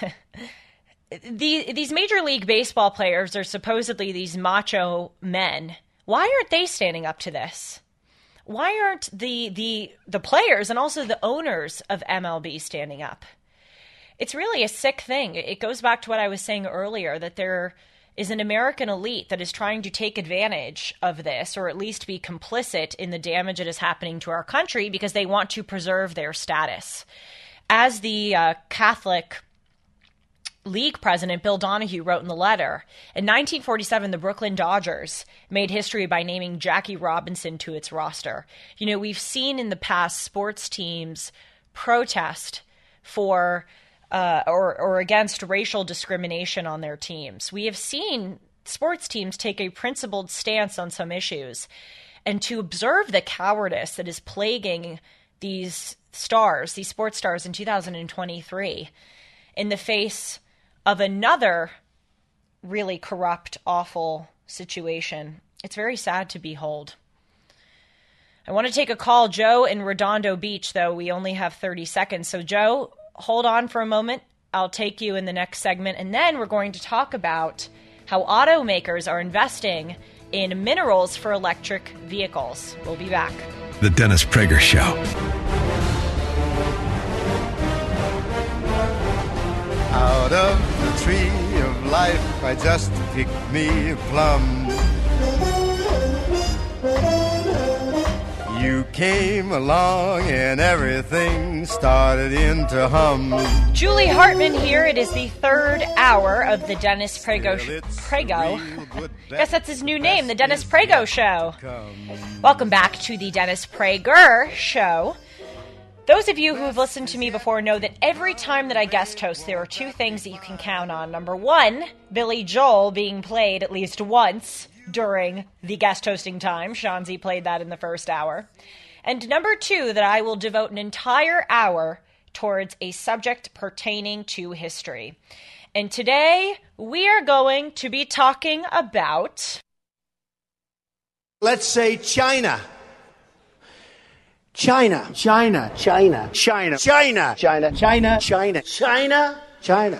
these Major League Baseball players are supposedly these macho men. Why aren't they standing up to this? Why aren't the players and also the owners of MLB standing up? It's really a sick thing. It goes back to what I was saying earlier, that there is an American elite that is trying to take advantage of this, or at least be complicit in the damage that is happening to our country because they want to preserve their status. As the Catholic League president Bill Donahue wrote in the letter, in 1947, the Brooklyn Dodgers made history by naming Jackie Robinson to its roster. You know, we've seen in the past sports teams protest for or against racial discrimination on their teams. We have seen sports teams take a principled stance on some issues. And to observe the cowardice that is plaguing these stars, these sports stars in 2023, in the face of another really corrupt, awful situation, it's very sad to behold. I want to take a call. Joe in Redondo Beach, though. We only have 30 seconds. So, Joe, hold on for a moment. I'll take you in the next segment. And then we're going to talk about how automakers are investing in minerals for electric vehicles. We'll be back. The Dennis Prager Show. Out of the tree of life, I just picked me a plum. You came along and everything started into hum. Julie Hartman here. It is the third hour of the Dennis Prager. Guess that's his new name, the Dennis Prager Show. Welcome back to the Dennis Prager Show. Those of you who have listened to me before know that every time that I guest host, there are two things that you can count on. Number one, Billy Joel being played at least once during the guest hosting time. Shanzi played that in the first hour. And number two, that I will devote an entire hour towards a subject pertaining to history. And today, we are going to be talking about... Let's say China. China. China. China. China. China. China. China. China. China. China.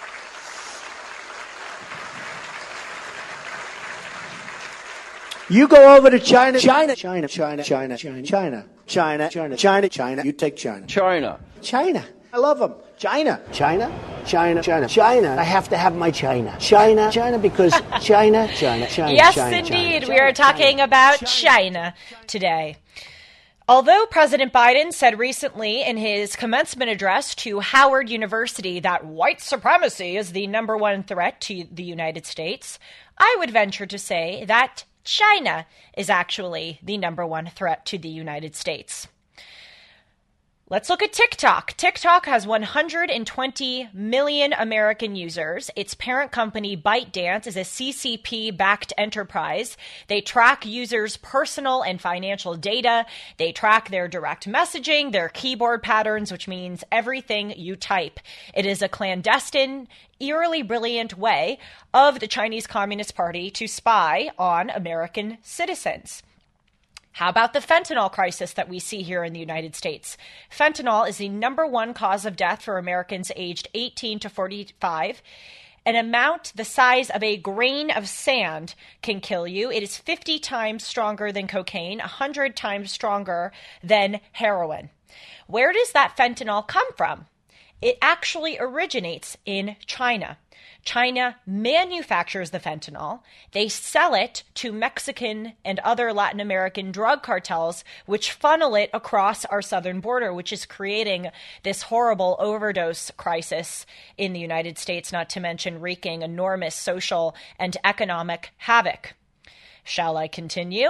You go over to China. China. China. China. China. China. China. China. China. China. China. You take China. China. China. I love them. China. China. China. China. China. I have to have my China. China. China because China. China. China. Yes, China, indeed. China, we are talking about China today. Although President Biden said recently in his commencement address to Howard University that white supremacy is the number one threat to the United States, I would venture to say that China is actually the number one threat to the United States. Let's look at TikTok. TikTok has 120 million American users. Its parent company, ByteDance, is a CCP-backed enterprise. They track users' personal and financial data. They track their direct messaging, their keyboard patterns, which means everything you type. It is a clandestine, eerily brilliant way of the Chinese Communist Party to spy on American citizens. How about the fentanyl crisis that we see here in the United States? Fentanyl is the number one cause of death for Americans aged 18 to 45. An amount the size of a grain of sand can kill you. It is 50 times stronger than cocaine, 100 times stronger than heroin. Where does that fentanyl come from? It actually originates in China. China manufactures the fentanyl. They sell it to Mexican and other Latin American drug cartels, which funnel it across our southern border, which is creating this horrible overdose crisis in the United States, not to mention wreaking enormous social and economic havoc. Shall I continue?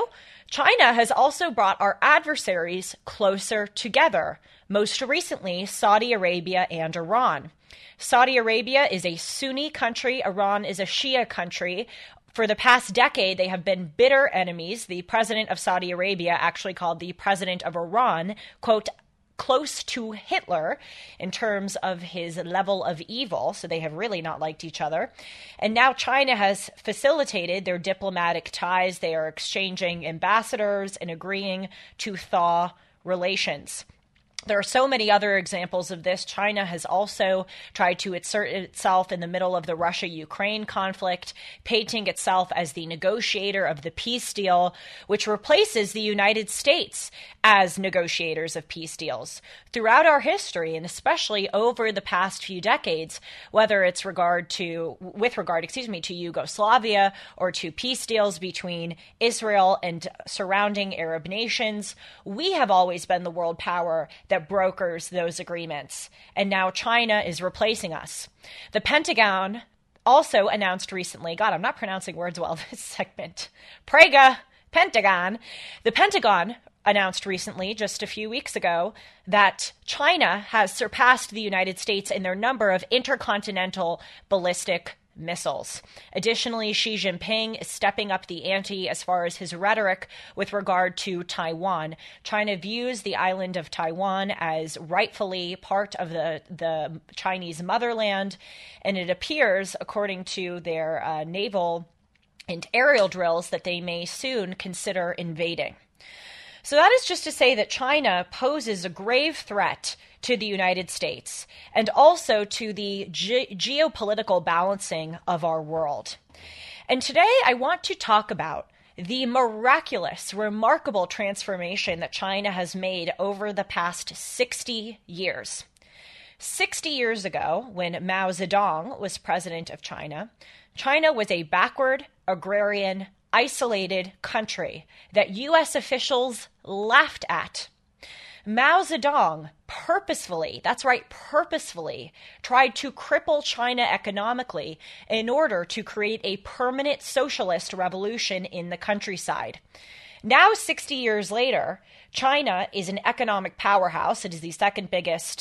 China has also brought our adversaries closer together, most recently Saudi Arabia and Iran. Saudi Arabia is a Sunni country. Iran is a Shia country. For the past decade, they have been bitter enemies. The president of Saudi Arabia actually called the president of Iran, quote, close to Hitler in terms of his level of evil. So they have really not liked each other. And now China has facilitated their diplomatic ties. They are exchanging ambassadors and agreeing to thaw relations. There are so many other examples of this. China has also tried to insert itself in the middle of the Russia-Ukraine conflict, painting itself as the negotiator of the peace deal, which replaces the United States as negotiators of peace deals. Throughout our history, and especially over the past few decades, whether it's with regard to Yugoslavia or to peace deals between Israel and surrounding Arab nations, we have always been the world power that brokers those agreements. And now China is replacing us. The Pentagon also announced recently, God, I'm not pronouncing words well this segment. Pentagon. The Pentagon announced recently, just a few weeks ago, that China has surpassed the United States in their number of intercontinental ballistic missiles. Additionally, Xi Jinping is stepping up the ante as far as his rhetoric with regard to Taiwan. China views the island of Taiwan as rightfully part of the Chinese motherland, and it appears, according to their naval and aerial drills, that they may soon consider invading. So that is just to say that China poses a grave threat to the United States and also to the geopolitical balancing of our world. And today I want to talk about the miraculous, remarkable transformation that China has made over the past 60 years. 60 years ago, when Mao Zedong was president of China, China was a backward, agrarian, isolated country that U.S. officials laughed at. Mao Zedong purposefully tried to cripple China economically in order to create a permanent socialist revolution in the countryside. Now, 60 years later, China is an economic powerhouse. It is the second biggest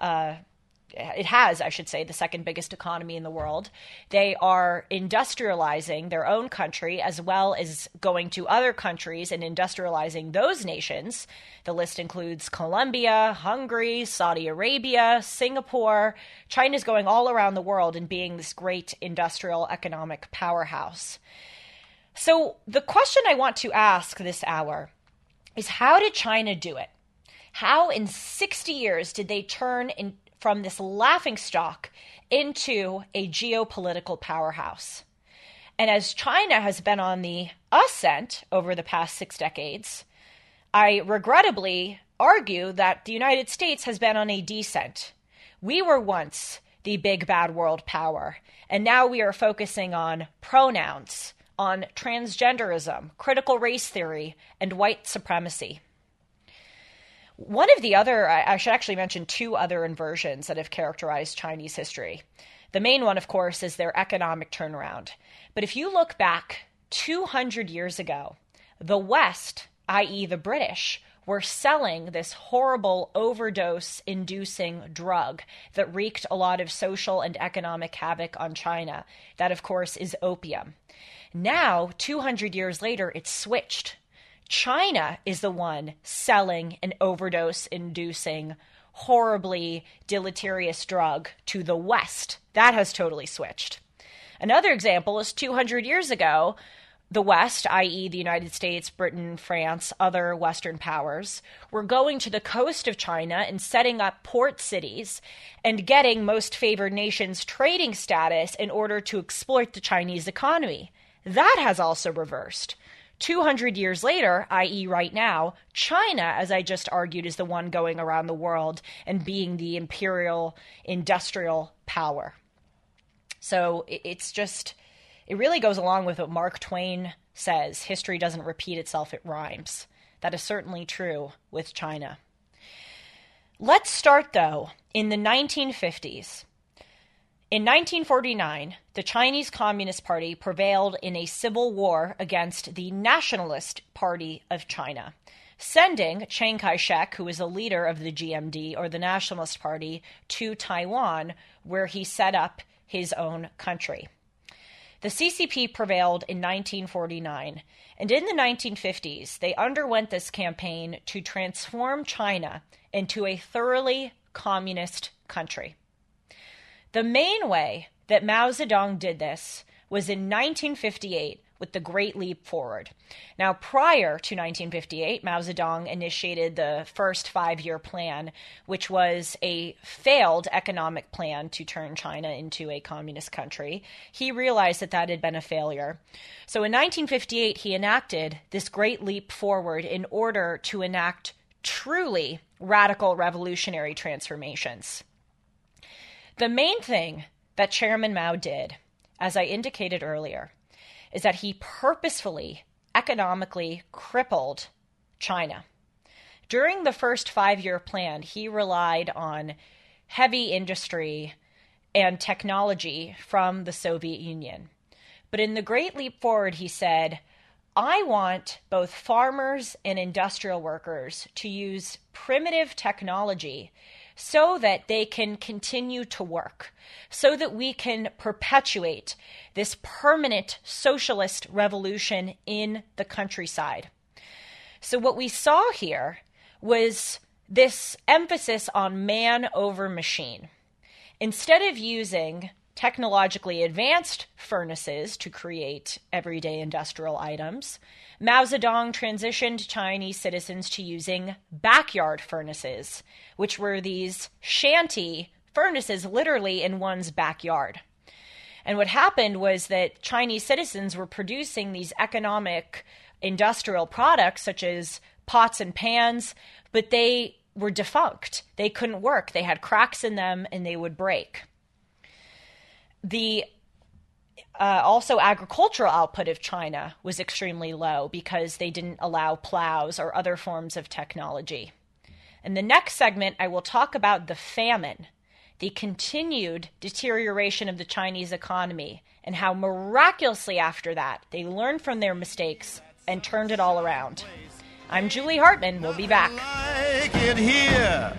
the second biggest economy in the world. They are industrializing their own country as well as going to other countries and industrializing those nations. The list includes Colombia, Hungary, Saudi Arabia, Singapore. China's going all around the world and being this great industrial economic powerhouse. So the question I want to ask this hour is, how did China do it? How in 60 years did they turn from this laughingstock into a geopolitical powerhouse? And as China has been on the ascent over the past 6 decades, I regrettably argue that the United States has been on a descent. We were once the big bad world power, and now we are focusing on pronouns, on transgenderism, critical race theory, and white supremacy. One of the other, I should actually mention 2 other inversions that have characterized Chinese history. The main one, of course, is their economic turnaround. But if you look back 200 years ago, the West, i.e. the British, were selling this horrible overdose-inducing drug that wreaked a lot of social and economic havoc on China. That, of course, is opium. Now, 200 years later, it's switched. China is the one selling an overdose-inducing, horribly deleterious drug to the West. That has totally switched. Another example is 200 years ago, the West, i.e. the United States, Britain, France, other Western powers, were going to the coast of China and setting up port cities and getting most favored nations trading status in order to exploit the Chinese economy. That has also reversed. 200 years later, i.e. right now, China, as I just argued, is the one going around the world and being the imperial industrial power. So it really goes along with what Mark Twain says: history doesn't repeat itself, it rhymes. That is certainly true with China. Let's start, though, in the 1950s. In 1949, the Chinese Communist Party prevailed in a civil war against the Nationalist Party of China, sending Chiang Kai-shek, who was a leader of the GMD, or the Nationalist Party, to Taiwan, where he set up his own country. The CCP prevailed in 1949, and in the 1950s, they underwent this campaign to transform China into a thoroughly communist country. The main way that Mao Zedong did this was in 1958 with the Great Leap Forward. Now, prior to 1958, Mao Zedong initiated the first 5-year plan, which was a failed economic plan to turn China into a communist country. He realized that that had been a failure. So in 1958, he enacted this Great Leap Forward in order to enact truly radical revolutionary transformations. The main thing that Chairman Mao did, as I indicated earlier, is that he purposefully economically crippled China. During the first 5-year plan, he relied on heavy industry and technology from the Soviet Union. But in the Great Leap Forward, he said, I want both farmers and industrial workers to use primitive technology so that they can continue to work, so that we can perpetuate this permanent socialist revolution in the countryside. So what we saw here was this emphasis on man over machine. Instead of using technologically advanced furnaces to create everyday industrial items, Mao Zedong transitioned Chinese citizens to using backyard furnaces, which were these shanty furnaces literally in one's backyard. And what happened was that Chinese citizens were producing these economic industrial products such as pots and pans, but they were defunct. They couldn't work. They had cracks in them and they would break. The also agricultural output of China was extremely low because they didn't allow plows or other forms of technology. In the next segment, I will talk about the famine, the continued deterioration of the Chinese economy, and how miraculously after that they learned from their mistakes and turned it all around. I'm Julie Hartman. We'll be back. Like it here.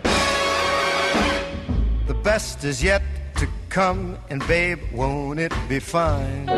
The best is yet to come, and babe, won't it be fine?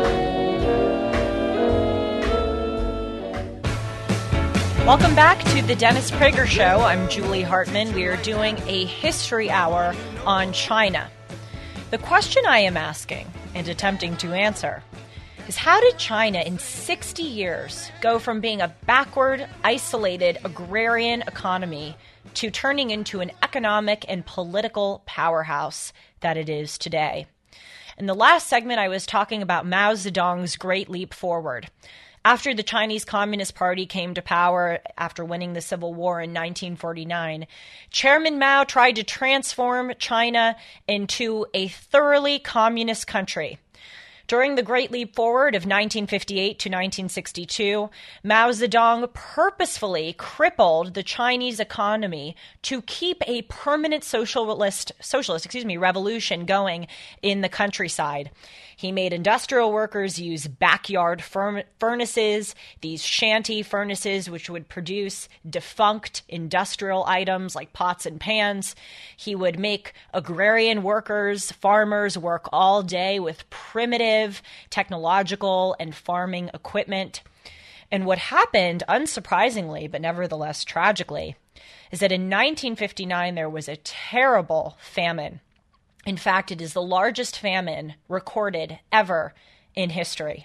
Welcome back to the Dennis Prager Show. I'm Julie Hartman. We are doing a history hour on China. The question I am asking and attempting to answer is, how did China in 60 years go from being a backward, isolated, agrarian economy to turning into an economic and political powerhouse that it is today? In the last segment, I was talking about Mao Zedong's Great Leap Forward. After the Chinese Communist Party came to power after winning the Civil War in 1949, Chairman Mao tried to transform China into a thoroughly communist country. During the Great Leap Forward of 1958 to 1962, Mao Zedong purposefully crippled the Chinese economy to keep a permanent socialist revolution going in the countryside. He made industrial workers use backyard furnaces, these shanty furnaces, which would produce defunct industrial items like pots and pans. He would make agrarian workers, farmers, work all day with primitive technological and farming equipment. And what happened, unsurprisingly, but nevertheless tragically, is that in 1959 there was a terrible famine. In fact, it is the largest famine recorded ever in history.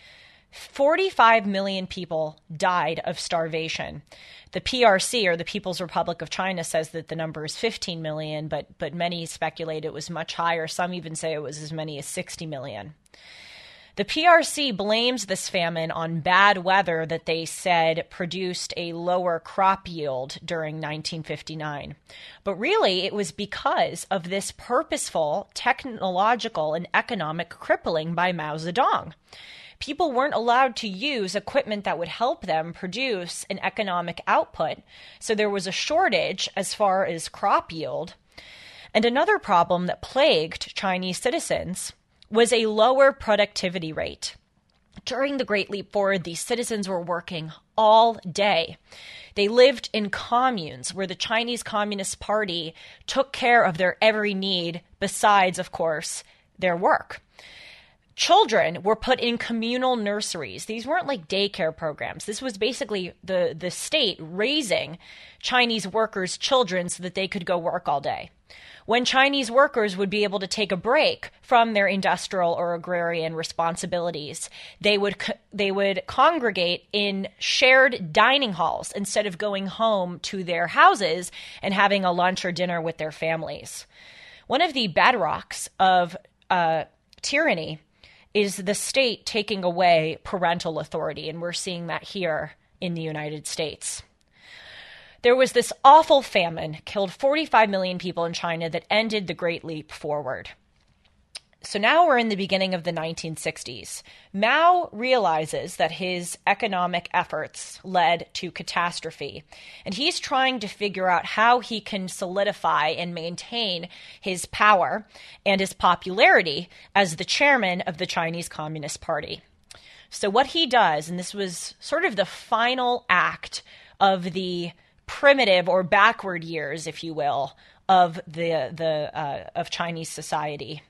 45 million people died of starvation. The PRC, or the People's Republic of China, says that the number is 15 million, but many speculate it was much higher. Some even say it was as many as 60 million. The PRC blames this famine on bad weather that they said produced a lower crop yield during 1959. But really, it was because of this purposeful technological and economic crippling by Mao Zedong. People weren't allowed to use equipment that would help them produce an economic output, so there was a shortage as far as crop yield. And another problem that plagued Chinese citizens was a lower productivity rate. During the Great Leap Forward, these citizens were working all day. They lived in communes where the Chinese Communist Party took care of their every need besides, of course, their work. Children were put in communal nurseries. These weren't like daycare programs. This was basically the state raising Chinese workers' children so that they could go work all day. When Chinese workers would be able to take a break from their industrial or agrarian responsibilities, they would congregate in shared dining halls instead of going home to their houses and having a lunch or dinner with their families. One of the bedrocks of tyranny is the state taking away parental authority, and we're seeing that here in the United States. There was this awful famine, killed 45 million people in China, that ended the Great Leap Forward. So now we're in the beginning of the 1960s. Mao realizes that his economic efforts led to catastrophe, and he's trying to figure out how he can solidify and maintain his power and his popularity as the chairman of the Chinese Communist Party. So what he does, and this was sort of the final act of the primitive or backward years, if you will, of of Chinese society,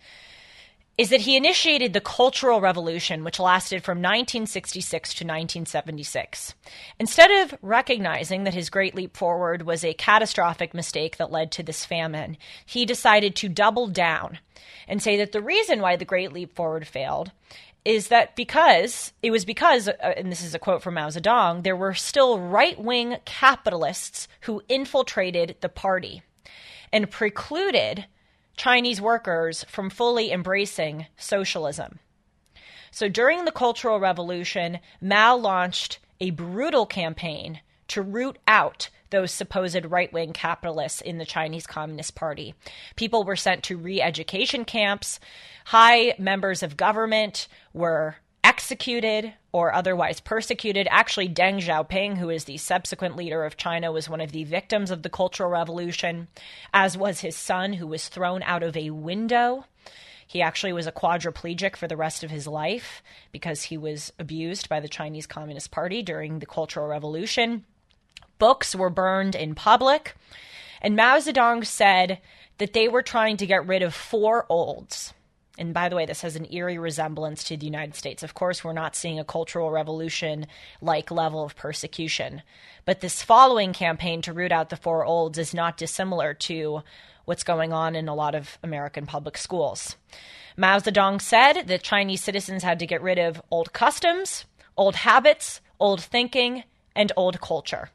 is that he initiated the Cultural Revolution, which lasted from 1966 to 1976. Instead of recognizing that his Great Leap Forward was a catastrophic mistake that led to this famine, he decided to double down and say that the reason why the Great Leap Forward failed is that because, and this is a quote from Mao Zedong, there were still right-wing capitalists who infiltrated the party and precluded Chinese workers from fully embracing socialism. So during the Cultural Revolution, Mao launched a brutal campaign to root out those supposed right-wing capitalists in the Chinese Communist Party. People were sent to re-education camps. High members of government were executed or otherwise persecuted. Actually, Deng Xiaoping, who is the subsequent leader of China, was one of the victims of the Cultural Revolution, as was his son, who was thrown out of a window. He actually was a quadriplegic for the rest of his life because he was abused by the Chinese Communist Party during the Cultural Revolution. Books were burned in public, and Mao Zedong said that they were trying to get rid of four olds. And by the way, this has an eerie resemblance to the United States. Of course, we're not seeing a Cultural Revolution-like level of persecution. But this following campaign to root out the four olds is not dissimilar to what's going on in a lot of American public schools. Mao Zedong said that Chinese citizens had to get rid of old customs, old habits, old thinking, and old culture.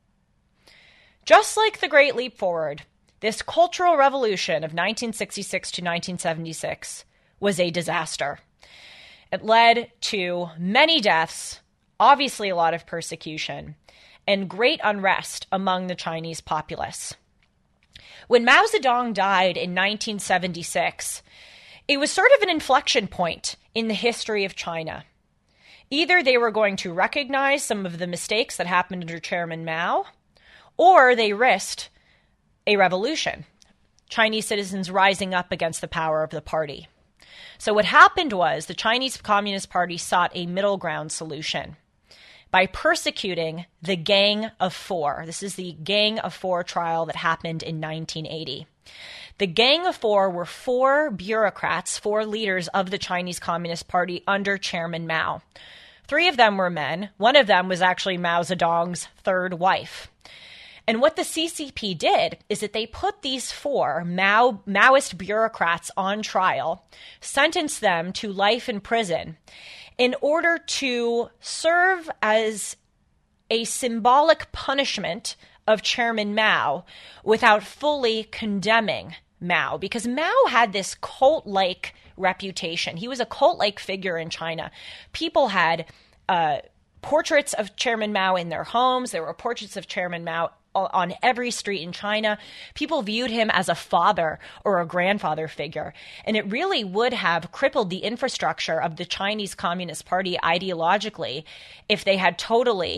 Just like the Great Leap Forward, this Cultural Revolution of 1966 to 1976 was a disaster. It led to many deaths, obviously a lot of persecution, and great unrest among the Chinese populace. When Mao Zedong died in 1976, it was sort of an inflection point in the history of China. Either they were going to recognize some of the mistakes that happened under Chairman Mao, or they risked a revolution, Chinese citizens rising up against the power of the party. So what happened was the Chinese Communist Party sought a middle ground solution by persecuting the Gang of Four. This is the Gang of Four trial that happened in 1980. The Gang of Four were four bureaucrats, four leaders of the Chinese Communist Party under Chairman Mao. Three of them were men. One of them was actually Mao Zedong's third wife. And what the CCP did is that they put these four Maoist bureaucrats on trial, sentenced them to life in prison in order to serve as a symbolic punishment of Chairman Mao without fully condemning Mao, because Mao had this cult-like reputation. He was a cult-like figure in China. People had portraits of Chairman Mao in their homes. There were portraits of Chairman Mao on every street in China. People viewed him as a father or a grandfather figure. And it really would have crippled the infrastructure of the Chinese Communist Party ideologically if they had totally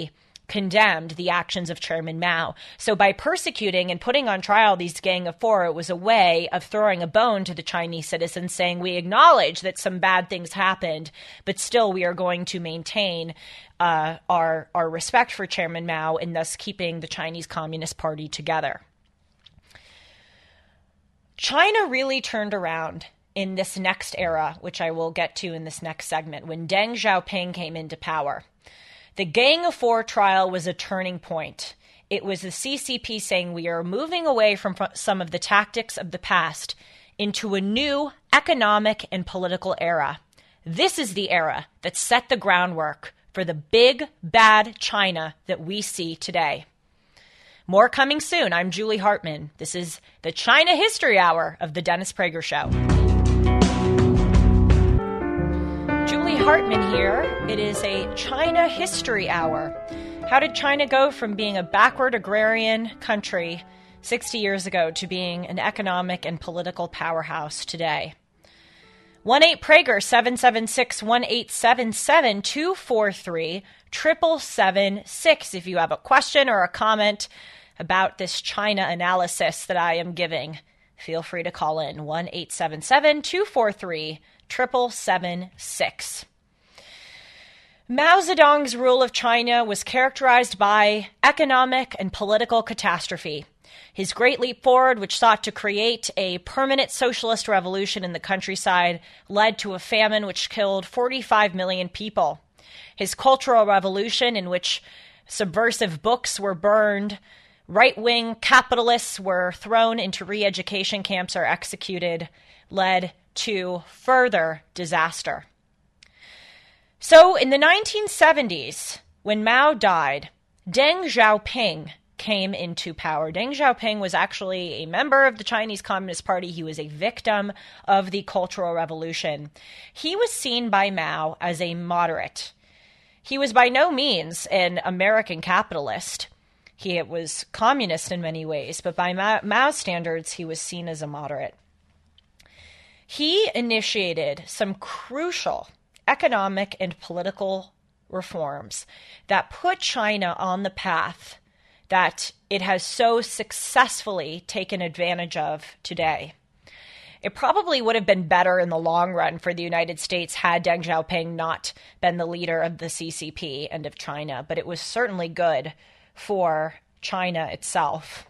condemned the actions of Chairman Mao. So by persecuting and putting on trial these Gang of Four, it was a way of throwing a bone to the Chinese citizens, saying we acknowledge that some bad things happened, but still we are going to maintain our respect for Chairman Mao and thus keeping the Chinese Communist Party together. China really turned around in this next era, which I will get to in this next segment, when Deng Xiaoping came into power. The Gang of Four trial was a turning point. It was the CCP saying we are moving away from some of the tactics of the past into a new economic and political era. This is the era that set the groundwork for the big, bad China that we see today. More coming soon. I'm Julie Hartman. This is the China History Hour of the Dennis Prager Show. Julie Hartman here. It is a China History Hour. How did China go from being a backward agrarian country 60 years ago to being an economic and political powerhouse today? 1-8-PRAGER, 776-1877-243-7776 if you have a question or a comment about this China analysis that I am giving. Feel free to call in, 1-877-243-7776. Mao Zedong's rule of China was characterized by economic and political catastrophe. His Great Leap Forward, which sought to create a permanent socialist revolution in the countryside, led to a famine which killed 45 million people. His Cultural Revolution, in which subversive books were burned, right-wing capitalists were thrown into re-education camps or executed, led to further disaster. So in the 1970s, when Mao died, Deng Xiaoping came into power. Deng Xiaoping was actually a member of the Chinese Communist Party. He was a victim of the Cultural Revolution. He was seen by Mao as a moderate. He was by no means an American capitalist. He was communist in many ways, but by Mao's standards, he was seen as a moderate. He initiated some crucial economic and political reforms that put China on the path that it has so successfully taken advantage of today. It probably would have been better in the long run for the United States had Deng Xiaoping not been the leader of the CCP and of China, but it was certainly good for China itself.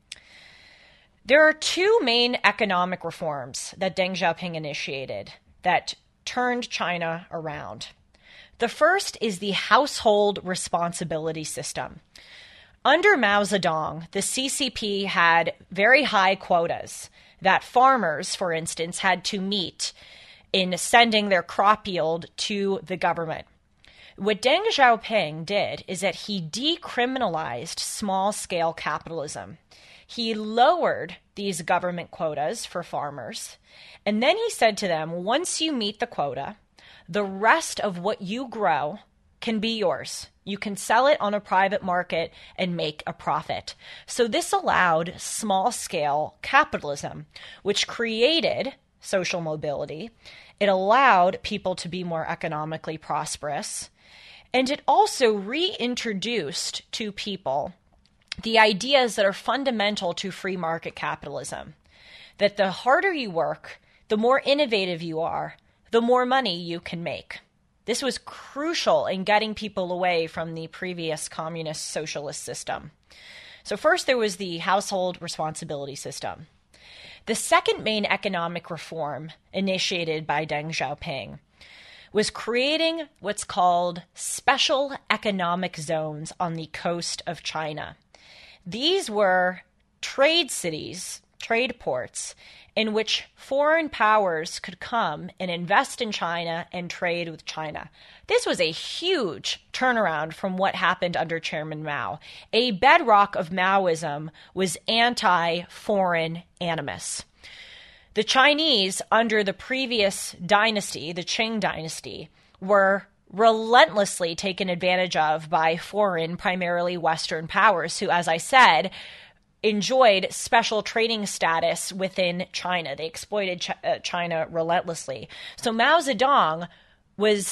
There are two main economic reforms that Deng Xiaoping initiated that turned China around. The first is the household responsibility system. Under Mao Zedong, the CCP had very high quotas that farmers, for instance, had to meet in sending their crop yield to the government. What Deng Xiaoping did is that he decriminalized small-scale capitalism. He lowered these government quotas for farmers, and then he said to them, once you meet the quota, the rest of what you grow can be yours. You can sell it on a private market and make a profit. So this allowed small-scale capitalism, which created social mobility. It allowed people to be more economically prosperous. And it also reintroduced to people the ideas that are fundamental to free market capitalism, that the harder you work, the more innovative you are, the more money you can make. This was crucial in getting people away from the previous communist socialist system. So first there was the household responsibility system. The second main economic reform initiated by Deng Xiaoping was creating what's called special economic zones on the coast of China. These were trade cities, trade ports, in which foreign powers could come and invest in China and trade with China. This was a huge turnaround from what happened under Chairman Mao. A bedrock of Maoism was anti-foreign animus. The Chinese, under the previous dynasty, the Qing dynasty, were relentlessly taken advantage of by foreign, primarily Western powers who, as I said, enjoyed special trading status within China. They exploited China relentlessly. So Mao Zedong was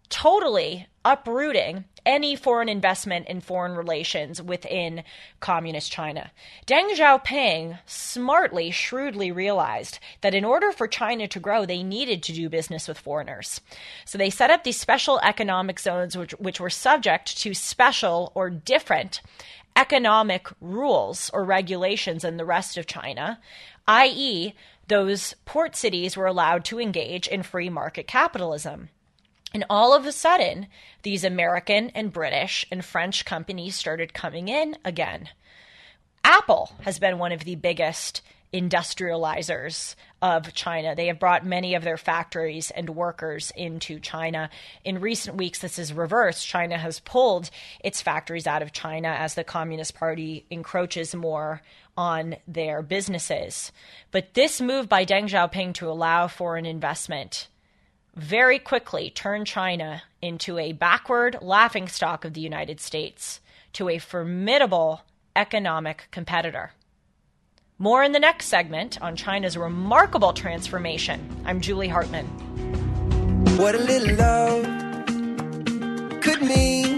totally uprooting any foreign investment in foreign relations within communist China. Deng Xiaoping smartly, shrewdly realized that in order for China to grow, they needed to do business with foreigners. So they set up these special economic zones which were subject to special or different economic rules or regulations than the rest of China, i.e., those port cities were allowed to engage in free market capitalism. And all of a sudden, these American and British and French companies started coming in again. Apple has been one of the biggest industrializers of China. They have brought many of their factories and workers into China. In recent weeks, this is reversed. China has pulled its factories out of China as the Communist Party encroaches more on their businesses. But this move by Deng Xiaoping to allow foreign investment very quickly turned China into a backward laughingstock of the United States, to a formidable economic competitor. More in the next segment on China's remarkable transformation. I'm Julie Hartman. What a little love could mean.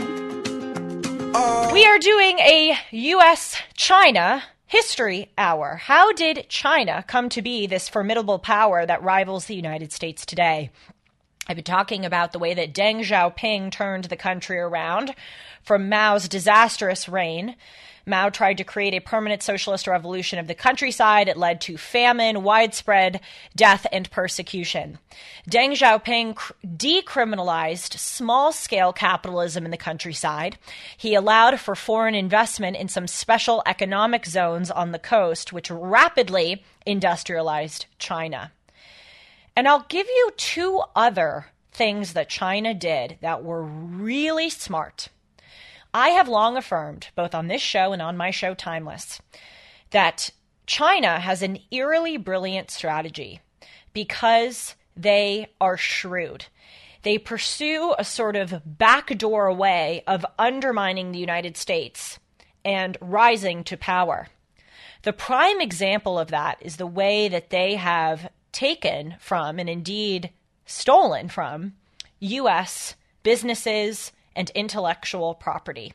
Oh. We are doing a U.S.-China History Hour. How did China come to be this formidable power that rivals the United States today? I've been talking about the way that Deng Xiaoping turned the country around from Mao's disastrous reign. Mao tried to create a permanent socialist revolution of the countryside. It led to famine, widespread death, and persecution. Deng Xiaoping decriminalized small-scale capitalism in the countryside. He allowed for foreign investment in some special economic zones on the coast, which rapidly industrialized China. And I'll give you two other things that China did that were really smart. I have long affirmed, both on this show and on my show Timeless, that China has an eerily brilliant strategy because they are shrewd. They pursue a sort of backdoor way of undermining the United States and rising to power. The prime example of that is the way that they have taken from, and indeed stolen from, U.S. businesses and intellectual property.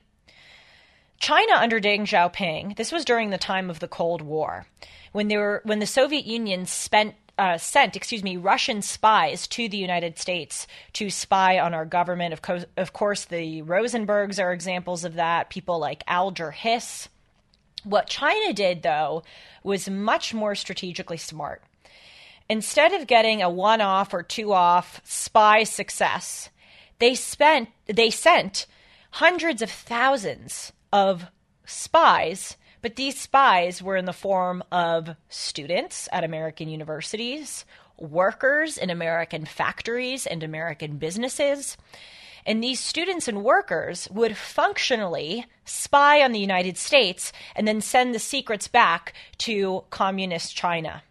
China under Deng Xiaoping, this was during the time of the Cold War, when the Soviet Union sent Russian spies to the United States to spy on our government. Of course, the Rosenbergs are examples of that, people like Alger Hiss. What China did, though, was much more strategically smart. Instead of getting a one-off or two-off spy success, they sent hundreds of thousands of spies, but these spies were in the form of students at American universities, workers in American factories and American businesses. And these students and workers would functionally spy on the United States and then send the secrets back to communist China.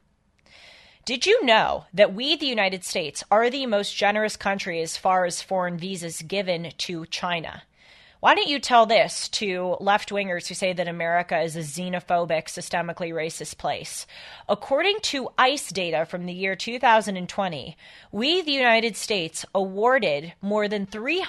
Did you know that we, the United States, are the most generous country as far as foreign visas given to China? Why don't you tell this to left-wingers who say that America is a xenophobic, systemically racist place? According to ICE data from the year 2020, we, the United States, awarded more than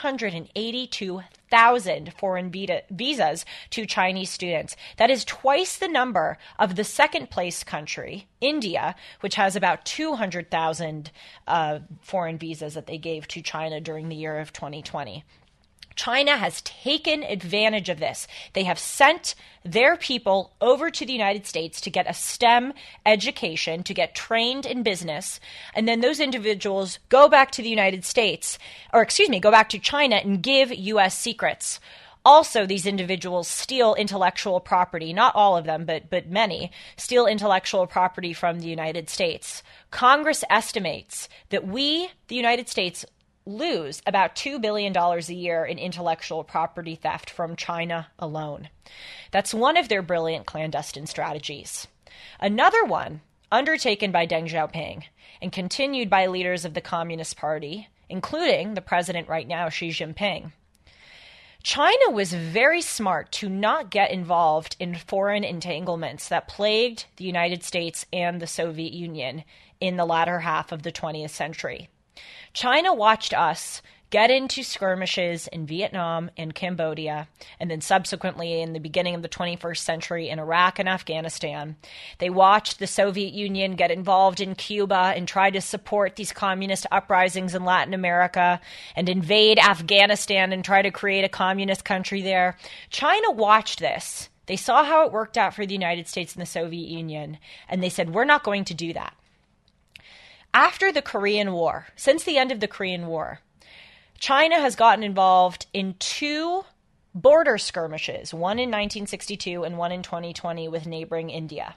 382,000 foreign visas to Chinese students. That is twice the number of the second-place country, India, which has about 200,000 foreign visas that they gave to China during the year of 2020. China has taken advantage of this. They have sent their people over to the United States to get a STEM education, to get trained in business, and then those individuals go back to the United States, go back to China and give U.S. secrets. Also, these individuals steal intellectual property, not all of them, but many, steal intellectual property from the United States. Congress estimates that we, the United States, lose about $2 billion a year in intellectual property theft from China alone. That's one of their brilliant clandestine strategies. Another one, undertaken by Deng Xiaoping and continued by leaders of the Communist Party, including the president right now, Xi Jinping. China was very smart to not get involved in foreign entanglements that plagued the United States and the Soviet Union in the latter half of the 20th century. China watched us get into skirmishes in Vietnam and Cambodia, and then subsequently in the beginning of the 21st century in Iraq and Afghanistan. They watched the Soviet Union get involved in Cuba and try to support these communist uprisings in Latin America and invade Afghanistan and try to create a communist country there. China watched this. They saw how it worked out for the United States and the Soviet Union, and they said, we're not going to do that. After the Korean War, since the end of the Korean War, China has gotten involved in 2 border skirmishes, one in 1962 and one in 2020 with neighboring India.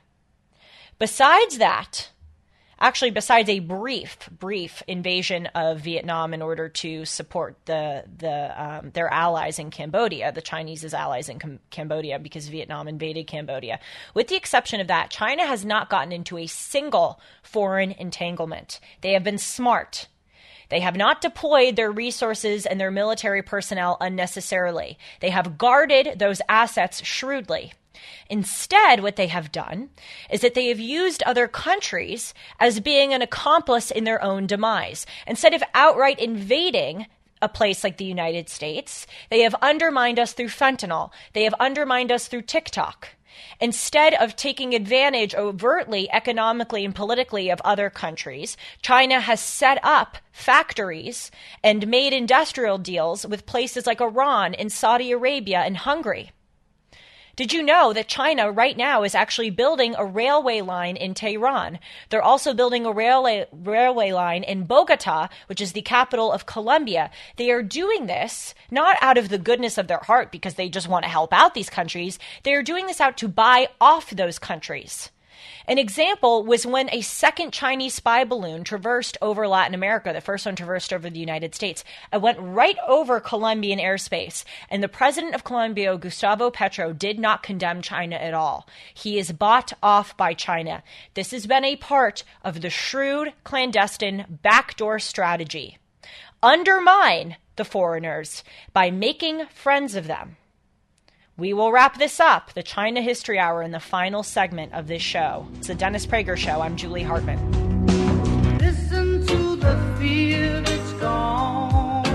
Besides that, actually besides a brief invasion of Vietnam in order to support their allies in Cambodia, the Chinese allies in Cambodia, because Vietnam invaded Cambodia. With the exception of that, China has not gotten into a single foreign entanglement. They have been smart. They have not deployed their resources and their military personnel unnecessarily. They have guarded those assets shrewdly. Instead, what they have done is that they have used other countries as being an accomplice in their own demise. Instead of outright invading a place like the United States, they have undermined us through fentanyl. They have undermined us through TikTok. Instead of taking advantage overtly, economically, and politically of other countries, China has set up factories and made industrial deals with places like Iran and Saudi Arabia and Hungary. Did you know that China right now is actually building a railway line in Tehran? They're also building a railway line in Bogota, which is the capital of Colombia. They are doing this not out of the goodness of their heart because they just want to help out these countries. They are doing this out to buy off those countries. An example was when a second Chinese spy balloon traversed over Latin America. The first one traversed over the United States. It went right over Colombian airspace. And the president of Colombia, Gustavo Petro, did not condemn China at all. He is bought off by China. This has been a part of the shrewd, clandestine, backdoor strategy. Undermine the foreigners by making friends of them. We will wrap this up, the China History Hour, in the final segment of this show. It's the Dennis Prager Show. I'm Julie Hartman. Listen to the field, it's gone.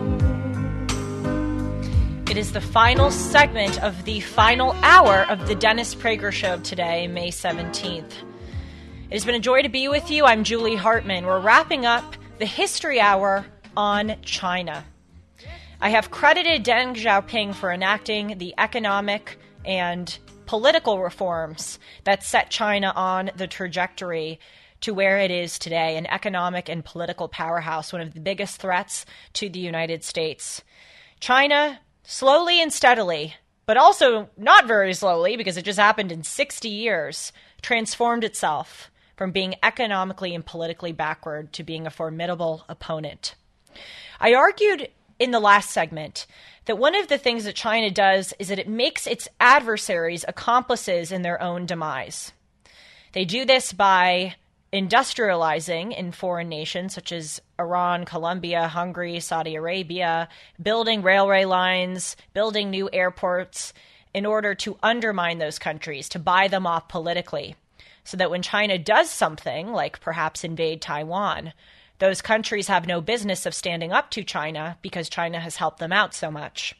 It is the final segment of the final hour of the Dennis Prager Show today, May 17th. It has been a joy to be with you. I'm Julie Hartman. We're wrapping up the History Hour on China. I have credited Deng Xiaoping for enacting the economic and political reforms that set China on the trajectory to where it is today, an economic and political powerhouse, one of the biggest threats to the United States. China, slowly and steadily, but also not very slowly because it just happened in 60 years, transformed itself from being economically and politically backward to being a formidable opponent. I argued in the last segment that one of the things that China does is that it makes its adversaries accomplices in their own demise. They do this by industrializing in foreign nations such as Iran, Colombia, Hungary, Saudi Arabia, building railway lines, building new airports in order to undermine those countries, to buy them off politically, so that when China does something, like perhaps invade Taiwan, those countries have no business of standing up to China because China has helped them out so much.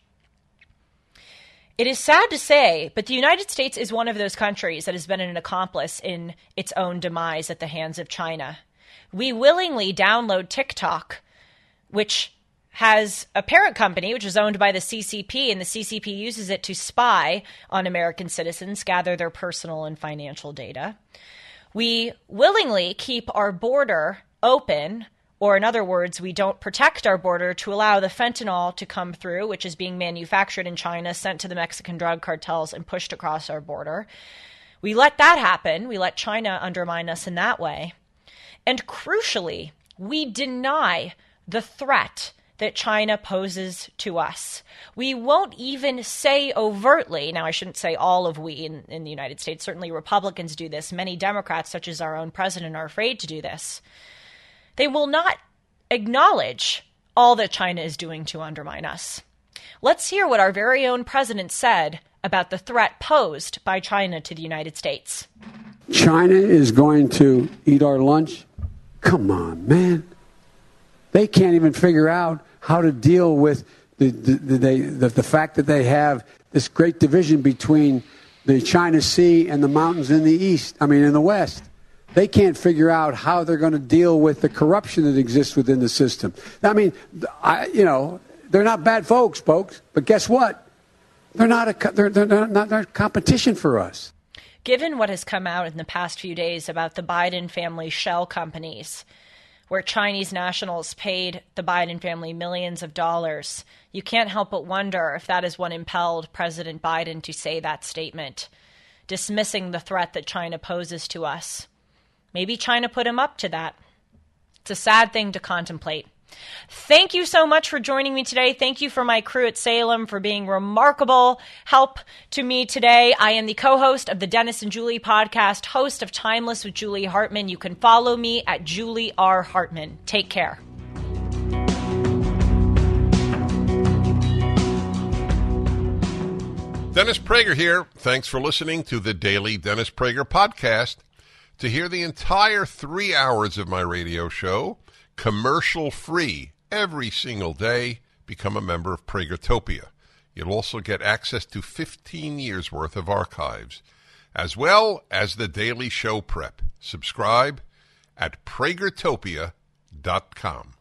It is sad to say, but the United States is one of those countries that has been an accomplice in its own demise at the hands of China. We willingly download TikTok, which has a parent company, which is owned by the CCP, and the CCP uses it to spy on American citizens, gather their personal and financial data. We willingly keep our border open, or in other words, we don't protect our border to allow the fentanyl to come through, which is being manufactured in China, sent to the Mexican drug cartels, and pushed across our border. We let that happen. We let China undermine us in that way. And crucially, we deny the threat that China poses to us. We won't even say overtly, now I shouldn't say all of we in the United States, certainly Republicans do this, many Democrats, such as our own president, are afraid to do this. They will not acknowledge all that China is doing to undermine us. Let's hear what our very own president said about the threat posed by China to the United States. China is going to eat our lunch? Come on, man. They can't even figure out how to deal with the fact that they have this great division between the China Sea and the mountains in the west. They can't figure out how they're going to deal with the corruption that exists within the system. I mean, they're not bad folks, but guess what? They're not competition for us. Given what has come out in the past few days about the Biden family shell companies, where Chinese nationals paid the Biden family millions of dollars, you can't help but wonder if that is what impelled President Biden to say that statement, dismissing the threat that China poses to us. Maybe China put him up to that. It's a sad thing to contemplate. Thank you so much for joining me today. Thank you for my crew at Salem for being remarkable help to me today. I am the co-host of the Dennis and Julie podcast, host of Timeless with Julie Hartman. You can follow me at Julie R. Hartman. Take care. Dennis Prager here. Thanks for listening to the Daily Dennis Prager podcast. To hear the entire 3 hours of my radio show, commercial-free, every single day, become a member of Pragertopia. You'll also get access to 15 years' worth of archives, as well as the daily show prep. Subscribe at Pragertopia.com.